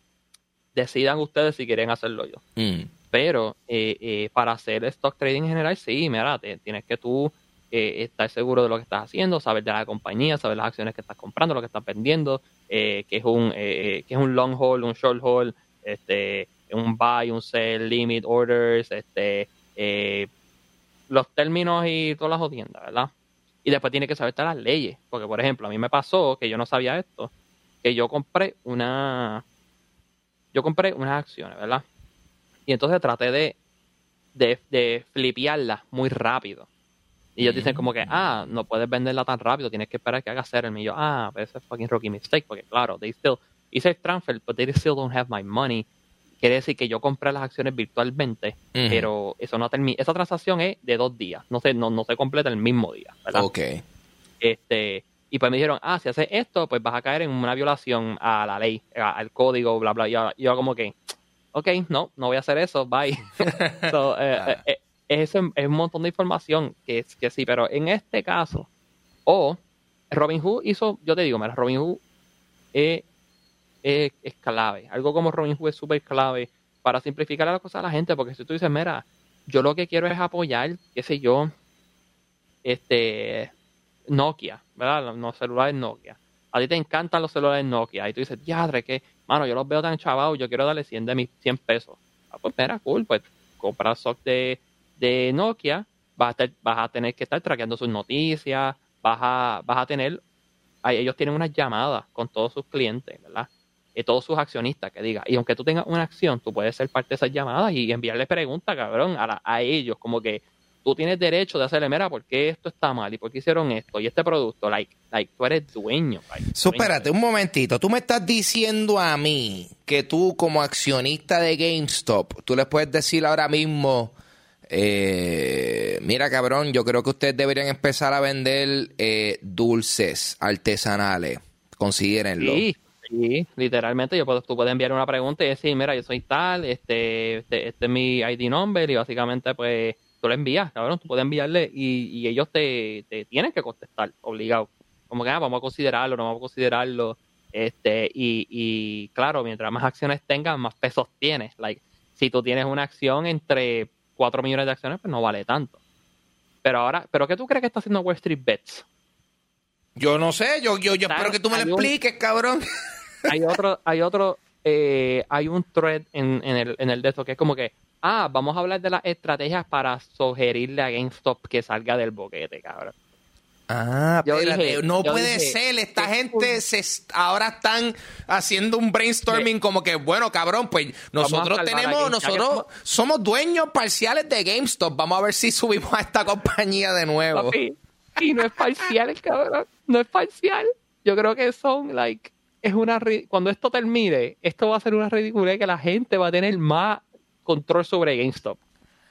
Decidan ustedes si quieren hacerlo yo. Mm. Pero eh, eh, para hacer stock trading en general, sí, mira, te, tienes que tú eh, estar seguro de lo que estás haciendo, saber de la compañía, saber las acciones que estás comprando, lo que estás vendiendo, eh, que es un eh, que es un long hold, un short hold, este, un buy, un sell, limit orders, este, eh, los términos y todas las jodiendas, ¿verdad? Y después tienes que saber las leyes, porque por ejemplo, a mí me pasó que yo no sabía esto, que yo compré una, yo compré unas acciones, ¿verdad? Y entonces traté de, de, de flipearla muy rápido. Y ellos dicen como que, ah, no puedes venderla tan rápido, tienes que esperar que haga settlement. Y yo, ah, pero ese es fucking rookie mistake, porque claro, they still, hice el transfer, but they still don't have my money. Quiere decir que yo compré las acciones virtualmente, uh-huh. pero eso no termina, esa transacción es de dos días, no se, no, no se completa el mismo día, ¿verdad? Ok. Este, Y pues me dijeron, ah, si haces esto, pues vas a caer en una violación a la ley, a- al código, bla, bla. Y yo, yo como que, ok, no, no voy a hacer eso, bye. So, eh, eh, Ah. eh, es, es un montón de información que, que sí, pero en este caso, o Robinhood hizo, yo te digo, mira, Robinhood es, es, es clave. Algo como Robinhood es súper clave para simplificar las cosas a la gente, porque si tú dices, mira, yo lo que quiero es apoyar, qué sé yo, este Nokia, ¿verdad? Los, los celulares Nokia. A ti te encantan los celulares Nokia y tú dices, diadre, que, mano, yo los veo tan chavados, yo quiero darle cien de mis cien pesos. Ah, pues mira, cool, pues comprar stock de, de Nokia, vas a, estar- vas a tener que estar traqueando sus noticias, vas a, vas a tener, ahí ellos tienen unas llamadas con todos sus clientes, ¿verdad? Y todos sus accionistas, que diga. Y aunque tú tengas una acción, tú puedes ser parte de esas llamadas y enviarles preguntas, cabrón, a, la- a ellos, como que tú tienes derecho de hacerle, mira, ¿por qué esto está mal? ¿Y por qué hicieron esto? Y este producto, like, like tú eres dueño. Like, So, dueño espérate de- un momentito. Tú me estás diciendo a mí que tú, como accionista de GameStop, tú les puedes decir ahora mismo, eh, mira, cabrón, yo creo que ustedes deberían empezar a vender eh, dulces artesanales. Considérenlo. Sí, sí, literalmente yo puedo, tú puedes enviar una pregunta y decir, mira, yo soy tal, este, este, este es mi I D number y básicamente pues tú le envías, cabrón, tú puedes enviarle y, y ellos te, te tienen que contestar, obligado. Como que ah, vamos a considerarlo, no vamos a considerarlo. Este, y, y claro, mientras más acciones tengas, más pesos tienes. Like, si tú tienes una acción entre cuatro millones de acciones, pues no vale tanto. Pero ahora, ¿pero qué tú crees que está haciendo Wall Street Bets? Yo no sé, yo, yo, yo Está- espero que tú me lo hay un- expliques, cabrón. hay otro, hay otro, eh, hay un thread en, en el, en el de esto que es como que, ah, vamos a hablar de las estrategias para sugerirle a GameStop que salga del boquete, cabrón. Ah, Yo espérate, dije- no yo puede dije, ser. Esta ¿qué gente se est- ahora están haciendo un brainstorming como que, bueno, cabrón, pues nosotros salvar a tenemos, Game- ya que nosotros somos dueños parciales de GameStop. Vamos a ver si subimos a esta compañía de nuevo. Papi, y no es parcial el cabrón, no es parcial. Yo creo que son, like, es una, ri- cuando esto termine, esto va a ser una ridiculez que la gente va a tener más control sobre GameStop.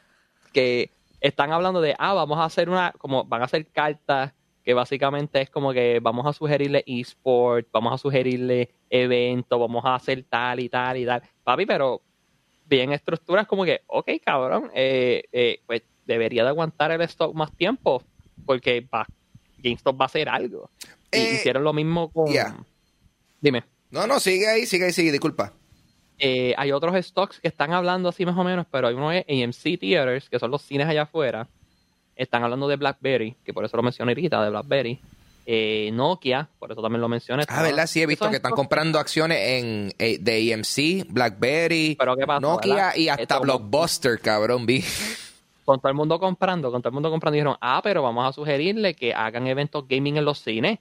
Que están hablando de, ah, vamos a hacer una, como van a hacer cartas que básicamente es como que vamos a sugerirle eSport, vamos a sugerirle eventos, vamos a hacer tal y tal y tal. Papi, pero bien estructuras como que, ok, cabrón, eh, eh, pues debería de aguantar el stock más tiempo porque va, GameStop va a hacer algo. Y Eh, hicieron lo mismo con... ya. Dime. No, no, sigue ahí, sigue ahí, sigue, disculpa. Eh, hay otros stocks que están hablando así más o menos, pero hay uno es A M C Theaters, que son los cines allá afuera. Están hablando de BlackBerry, que por eso lo mencioné ahorita, de BlackBerry. Eh, Nokia, por eso también lo mencioné. Ah, ¿verdad? Sí, he visto Esos que están stocks- comprando acciones en eh, de A M C, BlackBerry, Pero ¿qué pasa, Nokia verdad? y hasta Esto- Blockbuster, cabrón, vi. Con todo el mundo comprando, con todo el mundo comprando, dijeron, ah, pero vamos a sugerirle que hagan eventos gaming en los cines.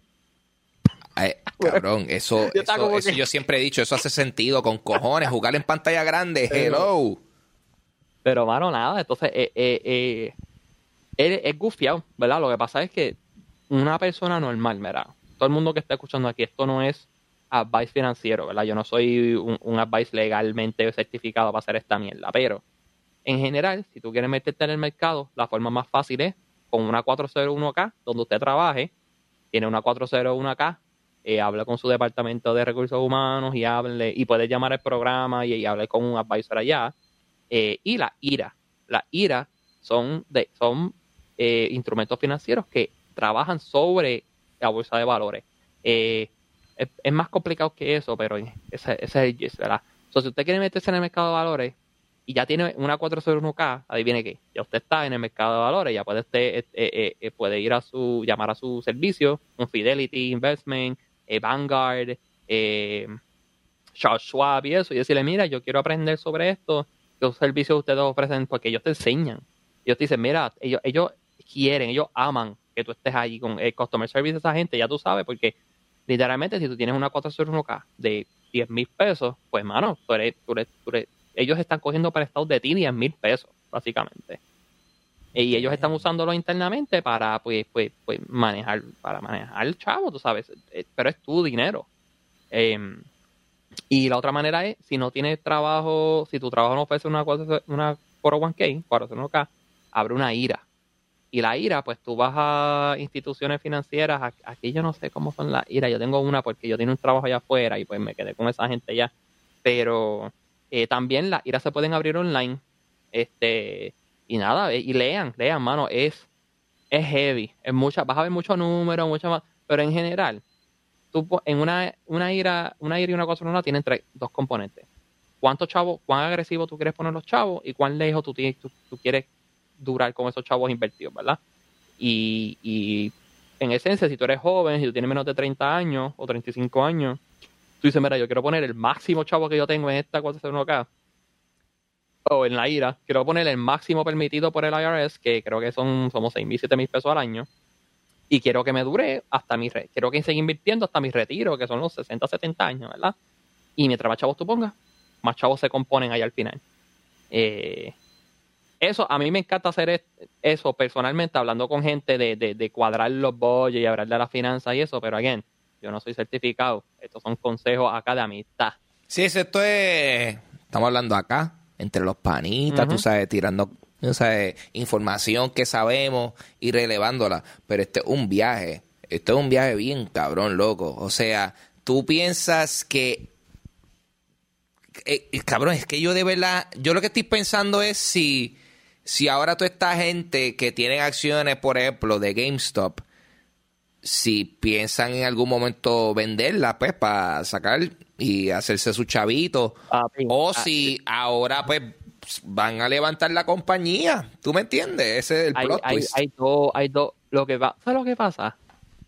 Ay, cabrón, eso, Yo estaba eso, como eso que- yo siempre he dicho, eso hace sentido con cojones, jugar en pantalla grande, hello. Pero, mano, nada, entonces, eh, eh, eh, es, es gufiado, ¿verdad? Lo que pasa es que una persona normal, ¿verdad? Todo el mundo que está escuchando aquí, esto no es advice financiero, ¿verdad? Yo no soy un, un advice legalmente certificado para hacer esta mierda, pero en general, si tú quieres meterte en el mercado, la forma más fácil es con una cuatro cero uno K, donde usted trabaje, tiene una cuatro cero uno K, eh, habla con su departamento de recursos humanos y hable, y puede llamar al programa y, y hable con un advisor allá. Eh, y la I R A. La I R A son, de, son eh, instrumentos financieros que trabajan sobre la bolsa de valores. Eh, es, es más complicado que eso, pero ese, ese es el gist, ¿verdad? So, si usted quiere meterse en el mercado de valores y ya tiene una cuatro cero uno K, adivine qué, ya usted está en el mercado de valores, ya puede usted eh, eh, eh, puede ir a su, llamar a su servicio, un Fidelity Investment, eh, Vanguard, eh, Charles Schwab y eso, y decirle, mira, yo quiero aprender sobre esto, qué servicios ustedes ofrecen, porque ellos te enseñan. Ellos te dicen, mira, ellos, ellos quieren, ellos aman que tú estés allí con el customer service de esa gente, ya tú sabes, porque literalmente si tú tienes una cuatro cero uno K de diez mil pesos, pues, mano, tú eres, tú eres, tú eres, ellos están cogiendo prestados de ti diez mil pesos, básicamente. Y ellos están usándolo internamente para, pues, pues, pues manejar, para manejar el chavo, tú sabes, pero es tu dinero. Eh, y la otra manera es, si no tienes trabajo, si tu trabajo no ofrece una, una cuatro cero uno K, cuatro cero uno K, abre una I R A. Y la I R A, pues tú vas a instituciones financieras, aquí yo no sé cómo son las I R A, yo tengo una porque yo tengo un trabajo allá afuera y pues me quedé con esa gente ya, pero eh, también las I R A se pueden abrir online, este, y nada, y lean, lean, mano, es, es heavy, es mucha, vas a ver muchos números, mucha más, pero en general, tú en una, una I R A, una I R A y una cuatrocientos uno tienen tres, dos componentes. ¿Cuántos chavos, cuán agresivo tú quieres poner los chavos y cuán lejos tú, tienes, tú, tú quieres durar con esos chavos invertidos, ¿verdad? Y, y en esencia, si tú eres joven, si tú tienes menos de treinta años o treinta y cinco años, tú dices, mira, yo quiero poner el máximo chavo que yo tengo en esta cuatrocientos uno K o en la I R A, quiero poner el máximo permitido por el I R S, que creo que son somos seis mil, siete mil pesos al año, y quiero que me dure hasta mi retiro, quiero que siga invirtiendo hasta mi retiro, que son los sesenta, setenta años, ¿verdad? Y mientras más chavos tú pongas, más chavos se componen ahí al final. Eh... Eso, a mí me encanta hacer eso personalmente, hablando con gente de, de, de cuadrar los budgets y hablar de las finanzas y eso, pero again, yo no soy certificado. Estos son consejos acá de amistad. Sí, esto es... Estamos hablando acá, entre los panitas, uh-huh. tú sabes, tirando tú sabes, información que sabemos y relevándola. Pero este es un viaje. Esto es un viaje bien cabrón, loco. O sea, tú piensas que... Eh, cabrón, es que yo de verdad... Yo lo que estoy pensando es si... Si ahora toda esta gente que tiene acciones, por ejemplo, de GameStop, si piensan en algún momento venderla, pues, para sacar y hacerse su chavito, ah, sí. o ah, si sí. ahora, pues, van a levantar la compañía. ¿Tú me entiendes? Ese es el hay, plot hay, twist. Hay dos, hay dos. Lo que va, ¿sabes lo que pasa?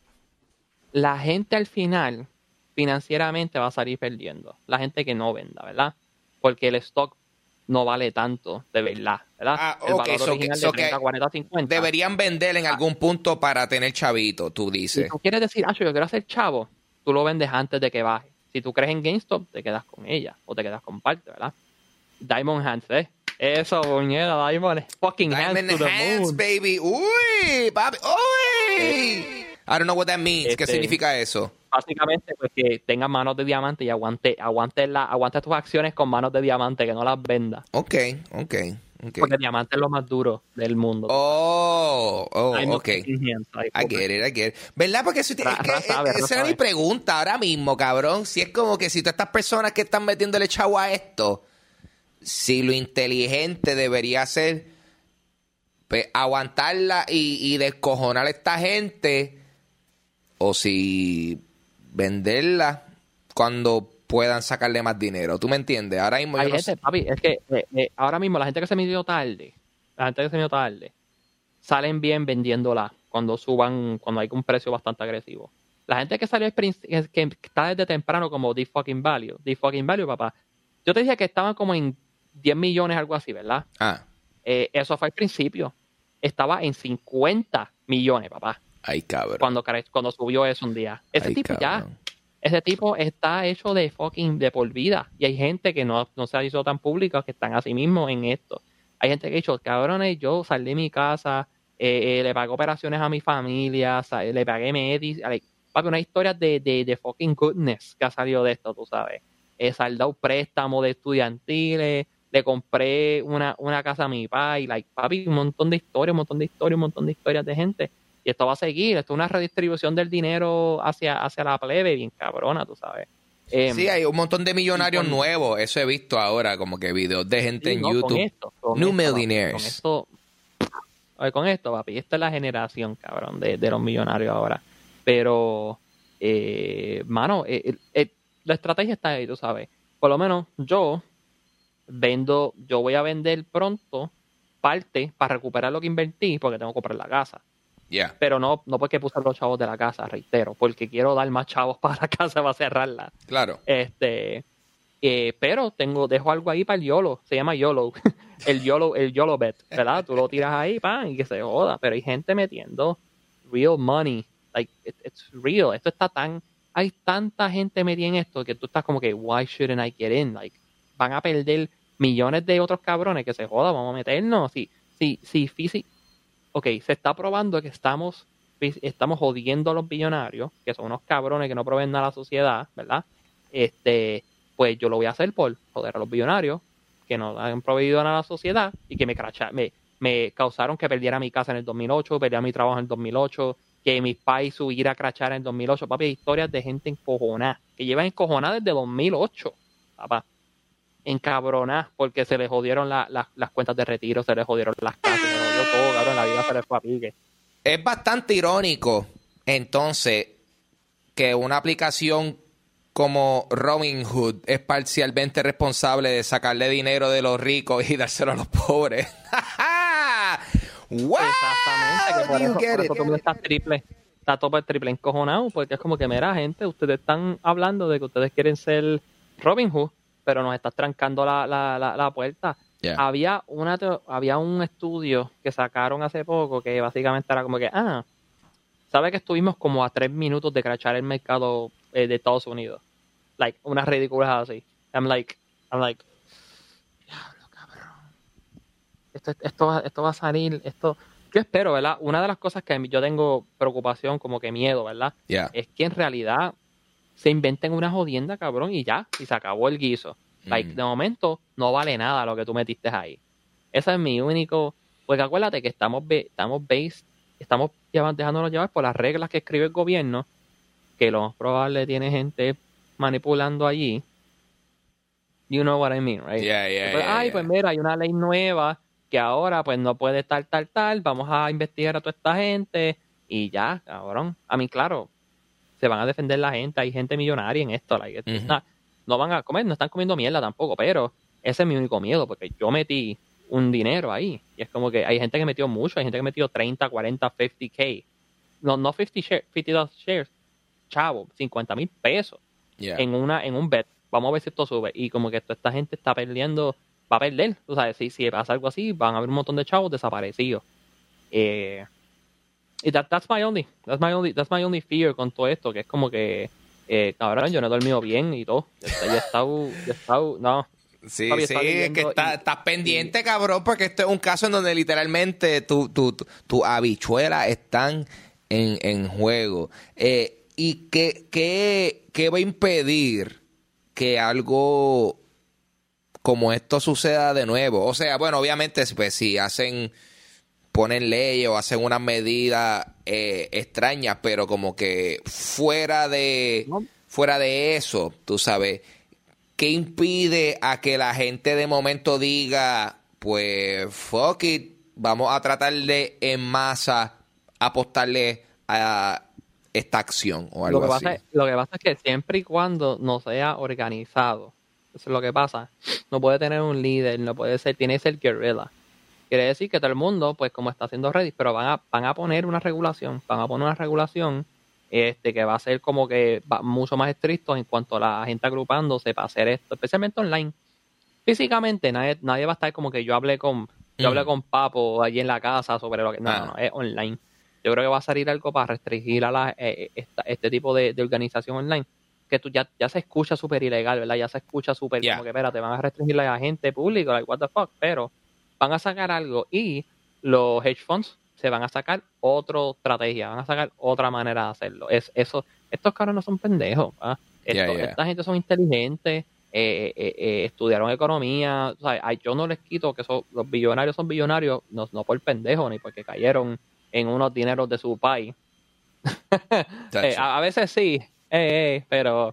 La gente al final, financieramente, va a salir perdiendo. La gente que no venda, ¿verdad? Porque el stock no vale tanto, de verdad, ¿verdad? Ah, el okay, valor so original que, so de treinta, cuarenta, cincuenta. Deberían vender en ah. algún punto para tener chavito, tú dices. Si tú quieres decir, ah, yo quiero hacer chavo, tú lo vendes antes de que baje. Si tú crees en GameStop, te quedas con ella o te quedas con parte, ¿verdad? Diamond Hands, ¿eh? Eso, puñeta, Diamond fucking Diamond Hands to the hands, moon. baby. Uy, papi. Uy. I don't know what that means. Este, ¿Qué significa eso? Básicamente, pues que tengas manos de diamante y aguante, aguante, la, aguante tus acciones con manos de diamante, que no las vendas. Ok, ok, ok. Porque el diamante es lo más duro del mundo. Oh, oh, ok. I get it, I get it. ¿Verdad? Porque eso, ra, es que, ra, sabe, esa era mi pregunta ahora mismo, cabrón. Si es como que si todas estas personas que están metiéndole chavo a esto, si lo inteligente debería ser pues, aguantarla y, y descojonar a esta gente, o si venderla cuando puedan sacarle más dinero. ¿Tú me entiendes? Ahora mismo hay yo no gente, sé. papi, es que eh, eh, ahora mismo la gente que se midió tarde, la gente que se midió tarde, salen bien vendiéndola cuando suban, cuando hay un precio bastante agresivo. La gente que salió que está desde temprano como The Fucking Value, The Fucking Value, papá. Yo te decía que estaban como en diez millones, algo así, ¿verdad? Ah. Eh, eso fue al principio. Estaba en cincuenta millones, papá. Ay, cabrón. Cuando, cuando subió eso un día. Ese Ay, tipo cabrón. ya, ese tipo está hecho de fucking de por vida. Y hay gente que no, no se ha hecho tan pública que están así mismo en esto. Hay gente que ha dicho, cabrones, yo salí de mi casa, eh, eh, le pagué operaciones a mi familia, sal, le pagué medis, papi, una historia de, de, de fucking goodness que ha salido de esto, tú sabes. He saldado préstamos de estudiantiles, le compré una, una casa a mi papá, y like, papi, un montón de historias, un montón de historias, un montón de historias de gente. Y esto va a seguir, esto es una redistribución del dinero hacia, hacia la plebe, bien cabrona, tú sabes. Eh, sí, hay un montón de millonarios con, nuevos, eso he visto ahora, como que videos de gente sí, en no, YouTube. Con esto, con New esto, Millionaires. Con esto, oye, con esto, papi, esta es la generación, cabrón, de, de los millonarios ahora. Pero, eh, mano, eh, eh, la estrategia está ahí, tú sabes. Por lo menos yo vendo, yo voy a vender pronto parte para recuperar lo que invertí, porque tengo que comprar la casa. Yeah. Pero no, no porque puse los chavos de la casa, reitero, porque quiero dar más chavos para la casa para cerrarla. Claro. Este, eh, pero tengo, dejo algo ahí para el YOLO, se llama YOLO, el YOLO, el YOLO bet, ¿verdad? Tú lo tiras ahí, pan, y que se joda. Pero hay gente metiendo real money, like it, it's real. Esto está tan, hay tanta gente metida en esto que tú estás como que, why shouldn't I get in? Like, van a perder millones de otros cabrones que se joda, vamos a meternos. Si, si, si físico. Ok, se está probando que estamos, estamos jodiendo a los billonarios, que son unos cabrones que no proveen nada a la sociedad, ¿verdad? Este, pues yo lo voy a hacer por joder a los billonarios que no han proveído nada a la sociedad y que me cracha, me, me causaron que perdiera mi casa en el dos mil ocho, perdiera mi trabajo en el dos mil ocho, que mis pais subiera a crachar en el dos mil ocho. Papi, hay historias de gente encojonada, que llevan encojonada desde dos mil ocho, papá. Encabronadas porque se les jodieron la, la, las cuentas de retiro, se les jodieron las casas, se les jodió todo, cabrón, la vida se les fue a pique. Es bastante irónico, entonces, que una aplicación como Robinhood es parcialmente responsable de sacarle dinero de los ricos y dárselo a los pobres. Wow, exactamente, que por eso, por eso todo el mundo está triple, está todo triple encojonado, porque es como que, mira, gente, ustedes están hablando de que ustedes quieren ser Robinhood, pero nos estás trancando la, la, la, la puerta. Yeah. Había una había un estudio que sacaron hace poco que básicamente era como que, ah, ¿sabe que estuvimos como a tres minutos de crachar el mercado eh, de Estados Unidos? Like, unas ridículas así. I'm like, I'm like, diablo, cabrón. Esto, esto, esto va a salir, esto... Yo espero, ¿verdad? Una de las cosas que yo tengo preocupación, como que miedo, ¿verdad? Yeah. Es que en realidad se inventen una jodienda, cabrón, y ya, y se acabó el guiso. Mm. Like, de momento, no vale nada lo que tú metiste ahí. Ese es mi único... Porque acuérdate que estamos, estamos based, estamos dejándonos llevar por las reglas que escribe el gobierno, que lo más probable tiene gente manipulando allí. You know what I mean, right? Yeah, yeah, pues, yeah, ay, yeah. pues mira, hay una ley nueva que ahora pues no puede tal, tal, tal, vamos a investigar a toda esta gente y ya, cabrón. A mí, claro, se van a defender la gente, hay gente millonaria en esto, like, Uh-huh. no, no van a comer, no están comiendo mierda tampoco, pero ese es mi único miedo, porque yo metí un dinero ahí, y es como que hay gente que metió mucho, hay gente que metió treinta, cuarenta, cincuenta K, no, no cincuenta, share, cincuenta shares, chavo, cincuenta mil pesos Yeah. en una en un bet, vamos a ver si esto sube, y como que toda esta gente está perdiendo, va a perder, tú sabes, si, si pasa algo así, van a haber un montón de chavos desaparecidos. Eh, y that, that's my only, that's my only, that's my only fear con todo esto, que es como que, eh, cabrón, yo no he dormido bien y todo, yo he estado, yo he estado, no. Sí, sí, es que está, y, estás pendiente, y, cabrón, porque esto es un caso en donde literalmente tus tu, tu, tu habichuelas están en, en juego. Eh, ¿Y qué, qué, qué va a impedir que algo como esto suceda de nuevo? O sea, bueno, obviamente, pues si hacen, ponen leyes o hacen unas medidas eh, extrañas, pero como que fuera de, no. fuera de eso, tú sabes, ¿qué impide a que la gente de momento diga, pues, fuck it, vamos a tratar de en masa apostarle a esta acción o algo lo que así? Pasa es, lo que pasa es que siempre y cuando no sea organizado, eso es lo que pasa, no puede tener un líder, no puede ser, tiene que ser guerrilla. Quiere decir que todo el mundo, pues como está haciendo Reddit, pero van a, van a poner una regulación, van a poner una regulación este que va a ser como que va mucho más estricto en cuanto a la gente agrupándose para hacer esto, especialmente online. Físicamente nadie, nadie va a estar como que yo hablé con yo mm. hablé con Papo allí en la casa sobre lo que... No, ah. no, no, es online. Yo creo que va a salir algo para restringir a la, eh, esta, este tipo de, de organización online, que tú ya, ya se escucha súper ilegal, ¿verdad? Ya se escucha súper yeah. como que, espérate, van a restringir a la gente pública, like, what the fuck, pero van a sacar algo y los hedge funds se van a sacar otra estrategia, van a sacar otra manera de hacerlo. Es eso, estos caras no son pendejos, ¿ah? Esto, yeah, yeah. Esta gente son inteligentes, eh, eh, eh, estudiaron economía, o sea, yo no les quito que son, los billonarios son billonarios, no, no por pendejos ni porque cayeron en unos dineros de su país. eh, a, a veces sí, eh, eh, pero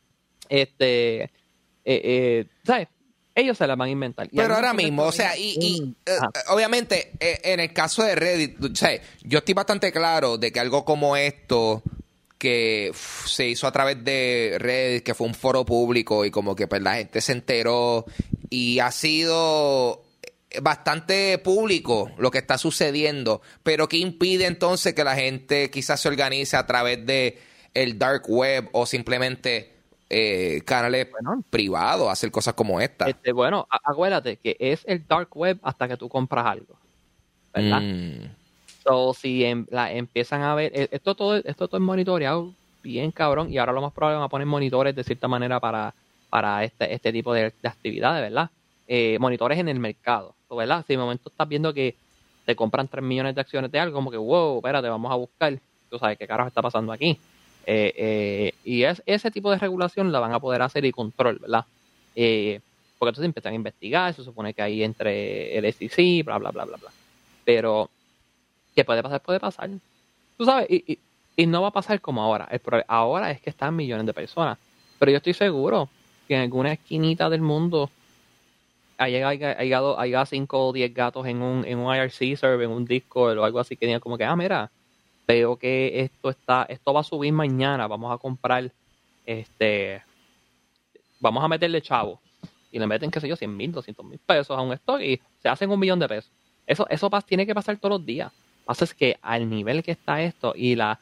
este, eh, eh, ¿sabes? Ellos se la van a inventar. Y pero ahora mismo, o sea, y, y uh, obviamente eh, en el caso de Reddit, o sea, yo estoy bastante claro de que algo como esto que uf, se hizo a través de Reddit, que fue un foro público y como que pues la gente se enteró y ha sido bastante público lo que está sucediendo, pero ¿qué impide entonces que la gente quizás se organice a través de el dark web o simplemente eh, canales bueno, privados, hacer cosas como esta? Este, bueno, acuérdate que es el dark web hasta que tú compras algo, ¿verdad? Mm. So, si en, la, empiezan a ver, esto todo, esto todo es monitoreado bien cabrón, y ahora lo más probable van a poner monitores de cierta manera para, para este, este tipo de, de actividades, ¿verdad? Eh, monitores en el mercado, ¿verdad? Si de momento estás viendo que te compran tres millones de acciones de algo, como que, wow, espérate, vamos a buscar, tú sabes qué carajo está pasando aquí. Eh, eh, y es, ese tipo de regulación la van a poder hacer y control, ¿verdad? Eh, porque entonces empiezan a investigar, se supone que ahí entre el S E C, bla, bla, bla, bla, bla. Pero que puede pasar, puede pasar. Tú sabes, y, y, y no va a pasar como ahora. El problema ahora es que están millones de personas. Pero yo estoy seguro que en alguna esquinita del mundo ha llegado, ha llegado, ha llegado cinco o diez gatos en un, en un I R C server, en un Discord o algo así que digan como que, ah, mira, veo que esto está, esto va a subir mañana, vamos a comprar, este, vamos a meterle chavo. Y le meten, qué sé yo, cien mil, doscientos mil pesos a un stock y se hacen un millón de pesos. Eso, eso pas, tiene que pasar todos los días. Lo que pasa es que al nivel que está esto y la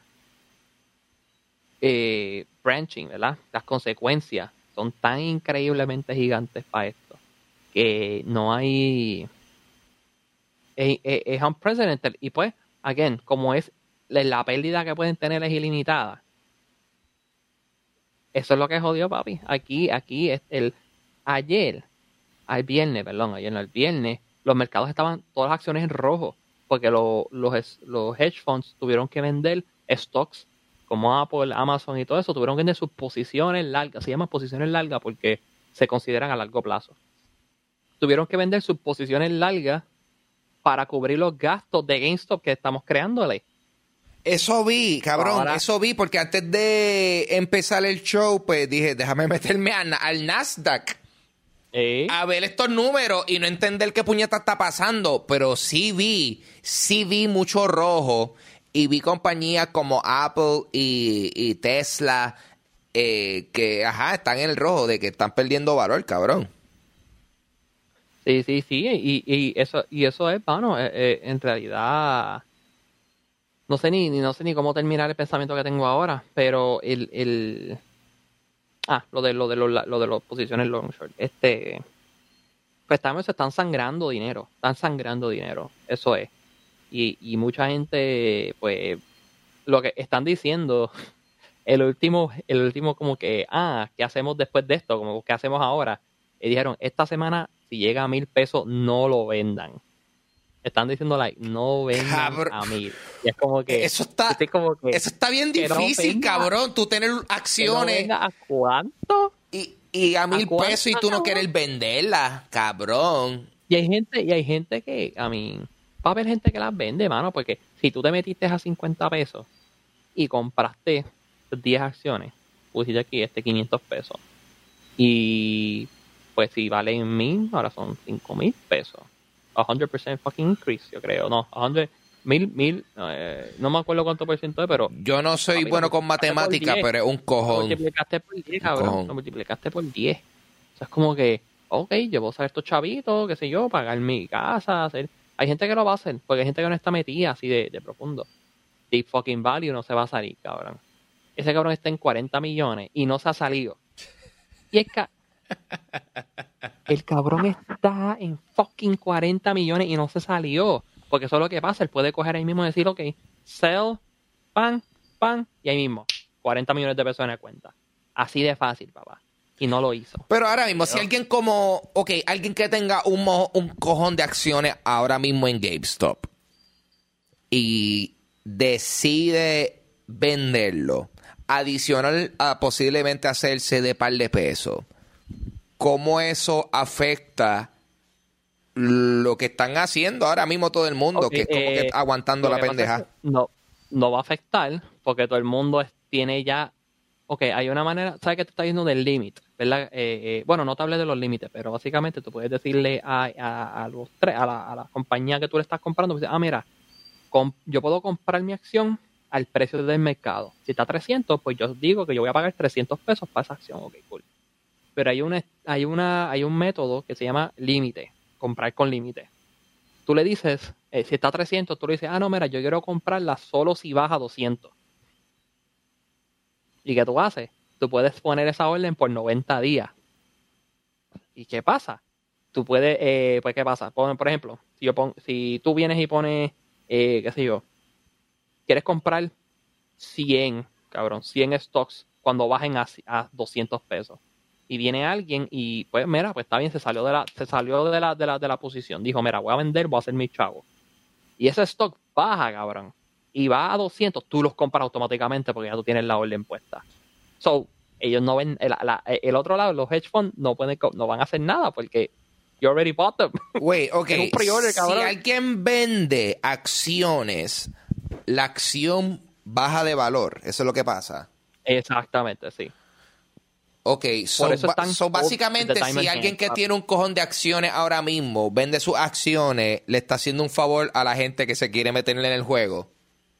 eh, branching, ¿verdad? Las consecuencias son tan increíblemente gigantes para esto que no hay... Es, es, es unprecedented. Y pues, again, como es la pérdida que pueden tener es ilimitada. Eso es lo que jodió, papi. Aquí, aquí, es el ayer, al viernes, perdón, ayer no, el viernes, los mercados estaban, todas las acciones en rojo, porque lo, los, los hedge funds tuvieron que vender stocks como Apple, Amazon y todo eso, tuvieron que vender sus posiciones largas, se llaman posiciones largas porque se consideran a largo plazo. Tuvieron que vender sus posiciones largas para cubrir los gastos de GameStop que estamos creándole. Eso vi, cabrón, Ahora, eso vi, porque antes de empezar el show, pues dije, déjame meterme a, al Nasdaq ¿Eh? a ver estos números y no entender qué puñeta está pasando, pero sí vi, sí vi mucho rojo y vi compañías como Apple y, y Tesla eh, que, ajá, están en el rojo, de que están perdiendo valor, cabrón. Sí, sí, sí, y, y eso y eso es, bueno, eh, eh, en realidad... No sé ni, no sé ni cómo terminar el pensamiento que tengo ahora, pero el, el ah, lo de lo de lo, lo de las posiciones long short, este pues también se están sangrando dinero, están sangrando dinero, eso es. Y, y mucha gente, pues, lo que están diciendo, el último, el último como que, ah, ¿qué hacemos después de esto? Como, ¿qué hacemos ahora? Y dijeron, esta semana, si llega a mil pesos, no lo vendan. Están diciendo, like, no vendan cabrón. A mil. Y es como que... Eso está, como que, eso está bien difícil, no cabrón. Tú tener acciones... No ¿A cuánto? Y, y a mil ¿A pesos y tú no quieres venderlas, cabrón. Y hay gente, y hay gente que, a mí, va a haber gente que las vende, mano, porque si tú te metiste a cincuenta pesos y compraste diez acciones, pusiste aquí este quinientos pesos. Y pues si valen mil, ahora son cinco mil pesos. cien por ciento fucking increase, yo creo. No, cien, mil, mil, eh, no me acuerdo cuánto por ciento es, pero... Yo no soy amigo, bueno con matemáticas, pero es un cojón. Lo multiplicaste por diez, cabrón. Lo multiplicaste por diez. O sea, es como que, ok, yo voy a usar estos chavitos, qué sé yo, pagar mi casa, hacer... Hay gente que lo va a hacer, porque hay gente que no está metida así de, de profundo. Deep fucking value no se va a salir, cabrón. Ese cabrón está en cuarenta millones y no se ha salido. Y es que... El cabrón está en fucking cuarenta millones y no se salió. Porque eso es lo que pasa. Él puede coger ahí mismo y decir, ok, sell, pan, pan, y ahí mismo, cuarenta millones de pesos en la cuenta. Así de fácil, papá. Y no lo hizo. Pero ahora mismo, Pero, si alguien como, ok, alguien que tenga un, mo- un cojón de acciones ahora mismo en GameStop y decide venderlo, adicional a posiblemente hacerse de par de pesos, ¿cómo eso afecta lo que están haciendo ahora mismo todo el mundo? Okay, que es como eh, que aguantando la pendeja. Es que no, no va a afectar porque todo el mundo es, tiene ya... Ok, hay una manera... ¿Sabes qué te está diciendo del límite? ¿Verdad? Eh, eh, bueno, no te hablé de los límites, pero básicamente tú puedes decirle a, a, a los tres, a la, a la compañía que tú le estás comprando, pues, ah, mira, com- yo puedo comprar mi acción al precio del mercado. Si está a trescientos, pues yo digo que yo voy a pagar trescientos pesos para esa acción. Ok, cool. Pero hay, una, hay, una, hay un método que se llama límite, comprar con límite. Tú le dices, eh, si está a trescientos, tú le dices, ah, no, mira, yo quiero comprarla solo si baja a doscientos. ¿Y qué tú haces? Tú puedes poner esa orden por noventa días. ¿Y qué pasa? Tú puedes, eh, pues, ¿qué pasa? Pon, por ejemplo, si, yo pon, si tú vienes y pones, eh, qué sé yo, quieres comprar cien, cabrón, cien stocks cuando bajen a, a doscientos pesos. Y viene alguien y, pues, mira, pues está bien, se salió de la, se salió de la, de la, de la posición. Dijo, mira, voy a vender, voy a hacer mi chavo. Y ese stock baja, cabrón. Y va a doscientos, tú los compras automáticamente porque ya tú tienes la orden puesta. So, ellos no ven, el, la, el otro lado, los hedge funds no pueden, no van a hacer nada porque You already bought them. Wait, ok. Es un pre-order, si cabrón. alguien vende acciones, la acción baja de valor. Eso es lo que pasa. Exactamente, sí. Ok, so, eso ba- están so básicamente the diamond si alguien hands, que papi. tiene un cojón de acciones ahora mismo vende sus acciones, le está haciendo un favor a la gente que se quiere meterle en el juego.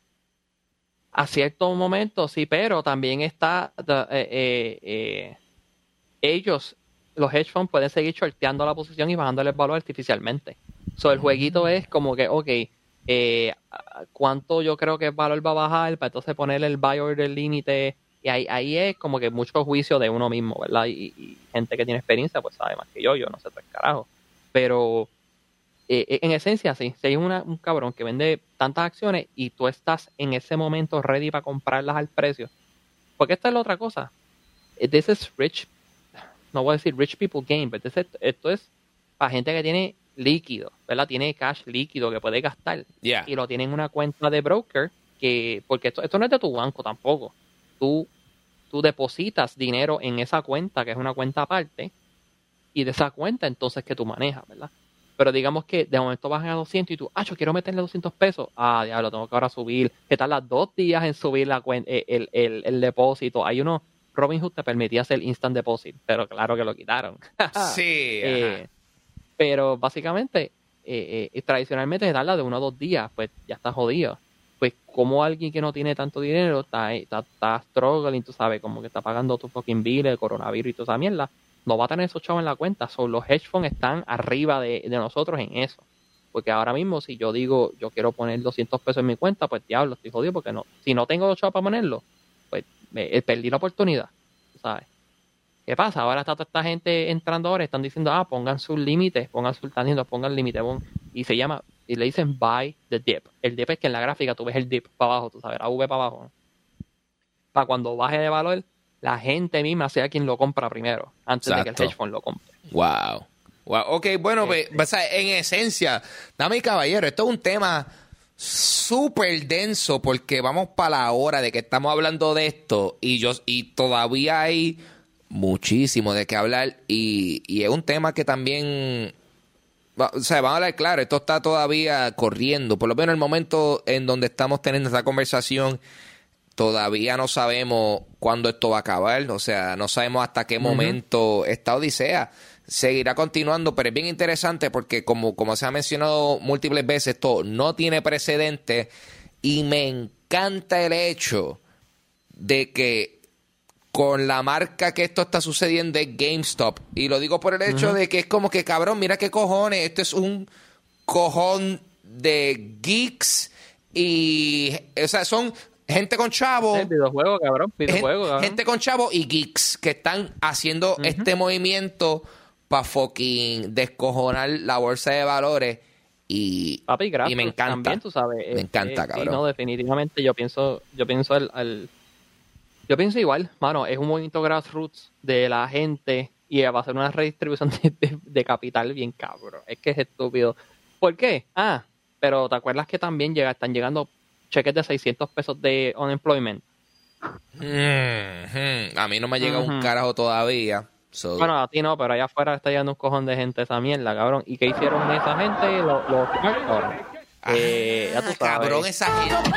A cierto momento, sí, pero también está the- eh, eh, eh, ellos, los hedge funds, pueden seguir shorteando la posición y bajándole el valor artificialmente. So, el jueguito es como que, ok, eh, ¿cuánto yo creo que el valor va a bajar? Para entonces ponerle el buy order límite. Y ahí, ahí es como que mucho juicio de uno mismo, ¿verdad? Y, y gente que tiene experiencia, pues sabe más que yo, yo no sé tres carajos. Pero eh, en esencia, sí, si hay una, un cabrón que vende tantas acciones y tú estás en ese momento ready para comprarlas al precio. Porque esta es la otra cosa. Eh, This is rich, no voy a decir rich people game, pero this is- esto es para gente que tiene líquido, ¿verdad? Tiene cash líquido que puede gastar. Yeah. Y lo tiene en una cuenta de broker, que porque esto, esto no es de tu banco tampoco. Tú, tú depositas dinero en esa cuenta, que es una cuenta aparte, y de esa cuenta entonces que tú manejas, ¿verdad? Pero digamos que de momento bajan a doscientos y tú, ah, yo quiero meterle doscientos pesos. Ah, diablo, tengo que ahora subir. ¿Qué tal las dos días en subir la cuen- eh, el, el, el depósito? Hay uno, Robinhood te permitía hacer instant deposit, pero claro que lo quitaron. Sí. Eh, ajá. pero básicamente, eh, eh, tradicionalmente se tarda de uno a dos días, pues ya está jodido. Pues como alguien que no tiene tanto dinero está, está, está struggling, tú sabes, como que está pagando tu fucking bill, el coronavirus y toda esa mierda, no va a tener esos chavos en la cuenta. So, los hedge funds están arriba de, de nosotros en eso. Porque ahora mismo, si yo digo, yo quiero poner doscientos pesos en mi cuenta, pues diablo, estoy jodido porque no. Si no tengo los chavos para ponerlo, pues me, eh, perdí la oportunidad, ¿sabes? ¿Qué pasa? Ahora está toda esta gente entrando ahora, están diciendo, ah, pongan sus límites, pongan sus tantos, pongan límite, pon- y se llama, y le dicen buy the dip. El dip es que en la gráfica tú ves el dip para abajo, tú sabes, la V para abajo, ¿no? Para cuando baje de valor, la gente misma sea quien lo compra primero, antes de que Exacto. el hedge fund lo compre. Wow. Wow. Ok, bueno, pues, pues, en esencia, dame y caballero, esto es un tema súper denso porque vamos para la hora de que estamos hablando de esto y yo y todavía hay muchísimo de qué hablar y, y es un tema que también, va- o sea, vamos a hablar claro, esto está todavía corriendo, por lo menos en el momento en donde estamos teniendo esta conversación, todavía no sabemos cuándo esto va a acabar, o sea, no sabemos hasta qué momento esta odisea seguirá continuando, pero es bien interesante porque como, como se ha mencionado múltiples veces, esto no tiene precedente y me encanta el hecho de que con la marca que esto está sucediendo es GameStop, y lo digo por el hecho de que es como que cabrón, mira qué cojones, esto es un cojón de geeks y, o sea, son gente con chavo, El videojuego, cabrón, gen- videojuego, cabrón. gente con chavo y geeks que están haciendo este movimiento para fucking descojonar la bolsa de valores y, Papi, gracias. y me encanta. También, tú sabes. Me eh, encanta, eh, sí, cabrón. no, definitivamente yo pienso, yo pienso el, el- yo pienso igual, mano, es un movimiento grassroots de la gente y va a ser una redistribución de, de- de capital bien cabrón. Es que es estúpido. ¿Por qué? Ah, pero ¿te acuerdas que también llega, están llegando cheques de seiscientos pesos de unemployment? Mhm. A mí no me ha llegado un Ujú. carajo todavía. So, Bueno, a ti no, pero allá afuera está llegando un cojón de gente esa mierda, cabrón. ¿Y qué hicieron esa gente? Los, los cabrón. Eh, ya tú ah, sabes. cabrón, esa gente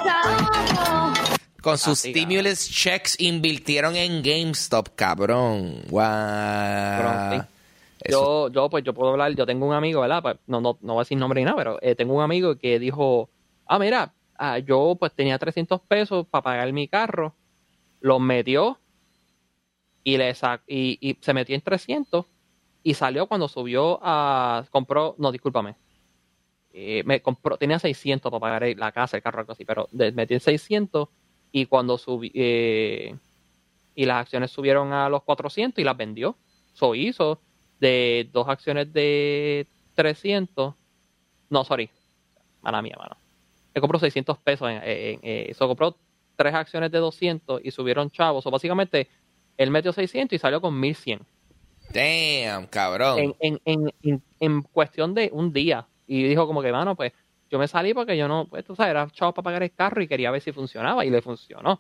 con sus Así, stimulus checks invirtieron en GameStop, cabrón. Wow. Cabrón, sí. Eso- Yo, yo, pues yo puedo hablar, yo tengo un amigo, ¿verdad? Pues, no, no, no voy a decir nombre ni nada, pero eh, tengo un amigo que dijo, ah, mira, ah, yo pues tenía trescientos pesos para pagar mi carro, los metió y, le sa- y, y se metió en trescientos y salió cuando subió a, compró, no, discúlpame, eh, me compró, tenía seiscientos para pagar la casa, el carro, algo así, pero de- metió en seiscientos y cuando subí, eh, y las acciones subieron a los cuatrocientos y las vendió. Eso hizo de dos acciones de trescientos. No, sorry. Mala mía, mano. Él compró seiscientos pesos. En, en- en- eso compró tres acciones de doscientos y subieron chavos. O básicamente, él metió seiscientos y salió con mil cien. Damn, cabrón. En, en, en, en, en cuestión de un día. Y dijo como que, mano, pues yo me salí porque yo no, pues tú sabes, era chavo para pagar el carro y quería ver si funcionaba y le funcionó.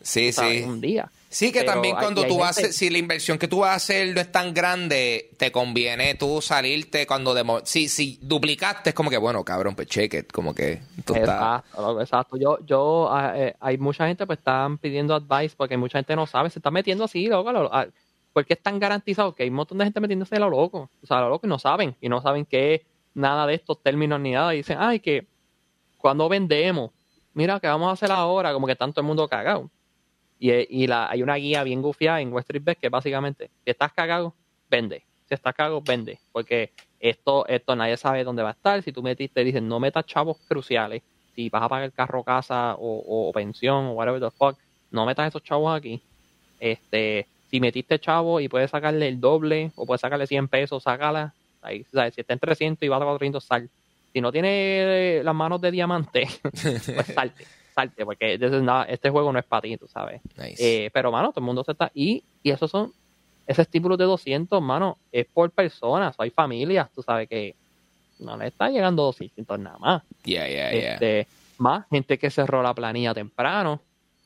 Sí, ¿sabes? sí. Un día. Sí, que Pero también cuando hay, tú hay vas, gente... si la inversión que tú vas a hacer no es tan grande, te conviene tú salirte cuando... Demo, si, si duplicaste, es como que, bueno, cabrón, pues check it, como que tú estás... Exacto, exacto. Yo, yo, eh, hay mucha gente pues están pidiendo advice porque mucha gente no sabe, se está metiendo así, loco, lo- a- porque es tan garantizado que hay un montón de gente metiéndose a lo loco, o sea, a lo loco y no saben, y no saben qué es nada de estos términos ni nada, y dicen, ay, que cuando vendemos, mira, ¿qué vamos a hacer ahora? Como que está todo el mundo cagado. Y, eh, y la, hay una guía bien gufiada en Wall Street Bets que básicamente, si estás cagado, vende. Si estás cagado, vende. Porque esto, esto nadie sabe dónde va a estar. Si tú metiste, dicen, no metas chavos cruciales. Si vas a pagar carro, casa o, o, o pensión o whatever the fuck, no metas esos chavos aquí. Este, si metiste chavo y puedes sacarle el doble o puedes sacarle cien pesos, sácala. Ahí, ¿sabes? Si está en trescientos y va a cuatrocientos, sal. Si no tiene las manos de diamante, pues salte. Salte, porque this is not- este juego no es para ti, tú sabes. Nice. Eh, pero, mano, todo el mundo se está... Y, y esos son... Ese estímulo de doscientos, mano, es por personas. Hay familias, tú sabes, que no le está llegando doscientos nada más. Yeah, yeah, yeah. Este, más gente que cerró la planilla temprano.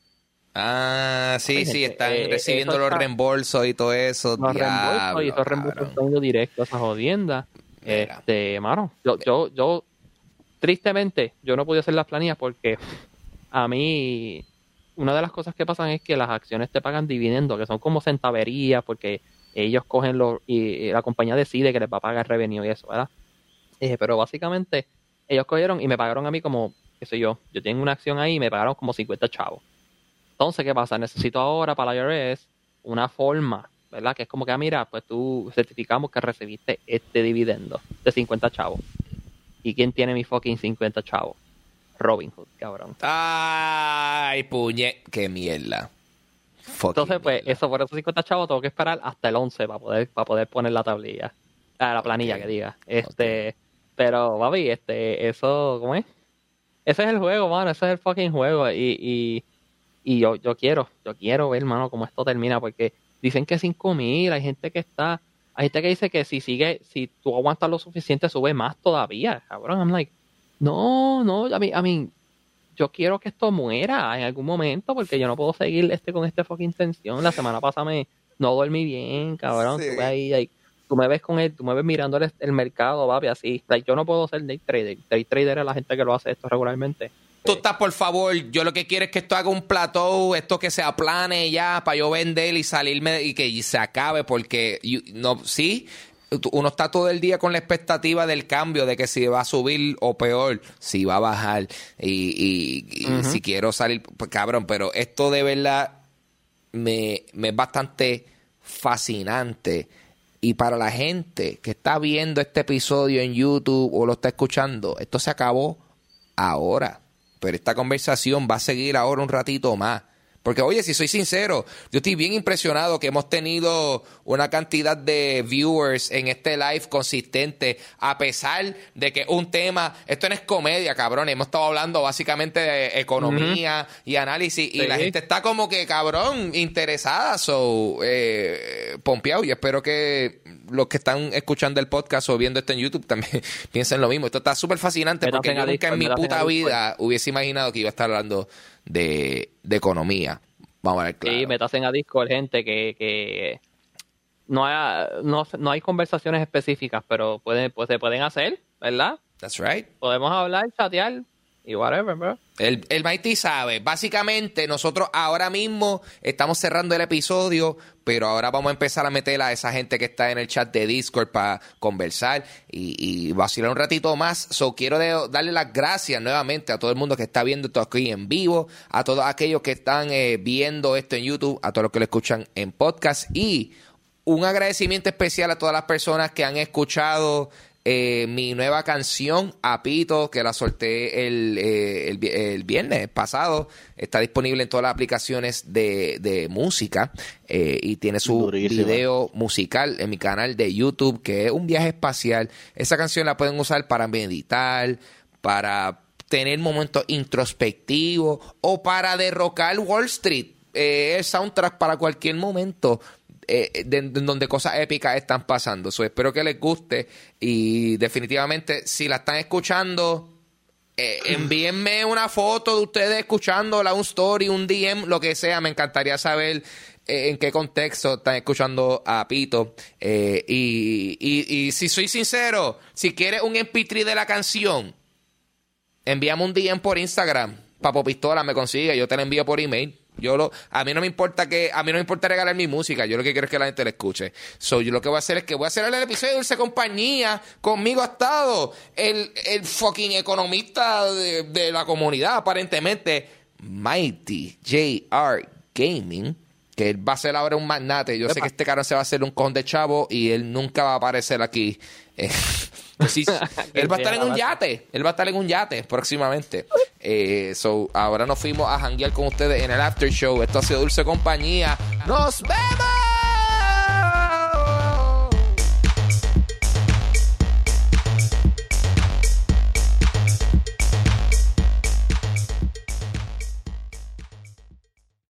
Ah, sí, Hay sí, gente, están eh, recibiendo eso los está- reembolsos y todo eso. Los reembolsos Diablo, y esos reembolsos cabrón. están yendo directo a esas jodiendas. Mira. Este, mano, yo, yo, yo, tristemente, yo no pude hacer las planillas porque a mí, una de las cosas que pasan es que las acciones te pagan dividendos, que son como centaverías, porque ellos cogen los, y, y la compañía decide que les va a pagar revenue y eso, ¿verdad? Eh, pero básicamente, ellos cogieron y me pagaron a mí como, qué sé yo, yo tengo una acción ahí y me pagaron como cincuenta chavos. Entonces, ¿qué pasa? Necesito ahora para la I R S una forma, ¿verdad? Que es como que, ah, mira, pues tú certificamos que recibiste este dividendo de cincuenta chavos. ¿Y quién tiene mi fucking cincuenta chavos? Robinhood, cabrón. Ay, puñe. Qué mierda. Fucking Entonces, pues, mierda. eso por esos cincuenta chavos tengo que esperar hasta el once para poder, para poder poner la tablilla. Ah, la planilla, Ok. que diga. Este, pero, papi, este, eso, ¿cómo es? Ese es el juego, mano, ese es el fucking juego. Y, y, y yo, yo quiero, yo quiero ver, mano, cómo esto termina, porque dicen que cinco mil, hay gente que está, hay gente que dice que si sigue, si tú aguantas lo suficiente, sube más todavía, cabrón. I'm like, no, no, a mí, a mí, yo quiero que esto muera en algún momento, porque yo no puedo seguir este con este fucking tensión. La semana pasada me no dormí bien, cabrón. Sí. Tú, ahí, ahí, tú me ves con él, tú me ves mirando el, el mercado, papi, así. Like, yo no puedo ser day trader. Day trader es la gente que lo hace esto regularmente. Tú estás, por favor, yo lo que quiero es que esto haga un plateau, esto que se aplane ya para yo vender y salirme y que se acabe, porque you- no, sí, uno está todo el día con la expectativa del cambio, de que si va a subir o peor, si va a bajar y, y- y Ujú. si quiero salir, pues cabrón, pero esto de verdad me, me es bastante fascinante. Y para la gente que está viendo este episodio en YouTube o lo está escuchando, esto se acabó ahora. Pero esta conversación va a seguir ahora un ratito más. Porque, oye, si soy sincero, yo estoy bien impresionado que hemos tenido una cantidad de viewers en este live consistente, a pesar de que un tema, esto no es comedia, cabrón, hemos estado hablando básicamente de economía y análisis, y Sí. la gente está como que, cabrón, interesada, so, eh, pompeado, y espero que los que están escuchando el podcast o viendo esto en YouTube también piensen lo mismo. Esto está súper fascinante Métanse porque en yo a nunca Discord, en mi métanse en puta a Discord. vida hubiese imaginado que iba a estar hablando de, de economía. Vamos a ver, claro. Sí, metasen a Discord, gente, que, que no, hay, no, no hay conversaciones específicas, pero pueden, pues se pueden hacer, ¿verdad? That's right. Podemos hablar, chatear y whatever, bro. El, el Mighty sabe. Básicamente, nosotros ahora mismo estamos cerrando el episodio, pero ahora vamos a empezar a meter a esa gente que está en el chat de Discord para conversar y, y vacilar un ratito más. So, quiero de- darle las gracias nuevamente a todo el mundo que está viendo esto aquí en vivo, a todos aquellos que están eh, viendo esto en YouTube, a todos los que lo escuchan en podcast, y un agradecimiento especial a todas las personas que han escuchado Eh, mi nueva canción, Apito, que la solté el, eh, el, vi- el viernes pasado. Está disponible en todas las aplicaciones de, de música eh, y tiene su Durísima. video musical en mi canal de YouTube, que es un viaje espacial. Esa canción la pueden usar para meditar, para tener momentos introspectivos o para derrocar Wall Street. Eh, el soundtrack para cualquier momento. Eh, de, de donde cosas épicas están pasando. So, espero que les guste y definitivamente si la están escuchando, eh, envíenme una foto de ustedes escuchándola, un story, un D M, lo que sea. Me encantaría saber eh, en qué contexto están escuchando a Pito. Eh, y, y, y si soy sincero, si quieres un eme pe tres de la canción, envíame un D M por Instagram. Papo Pistola me consigue, yo te la envío por email. Yo lo, a mí no me importa que, a mí no me importa regalar mi música, yo lo que quiero es que la gente la escuche. So, yo lo que voy a hacer es que voy a hacer el episodio de Dulce Compañía. Conmigo ha estado el, el fucking economista de, de la comunidad, aparentemente, Mighty J R Gaming, que él va a ser ahora un magnate. Yo Epa. sé que este caro se va a hacer un con de chavo y él nunca va a aparecer aquí. Eh, pues sí, él va a estar en un yate. Él va a estar en un yate próximamente. Eh, so, ahora nos fuimos a janguear con ustedes en el after show. Esto ha sido Dulce Compañía. ¡Nos vemos!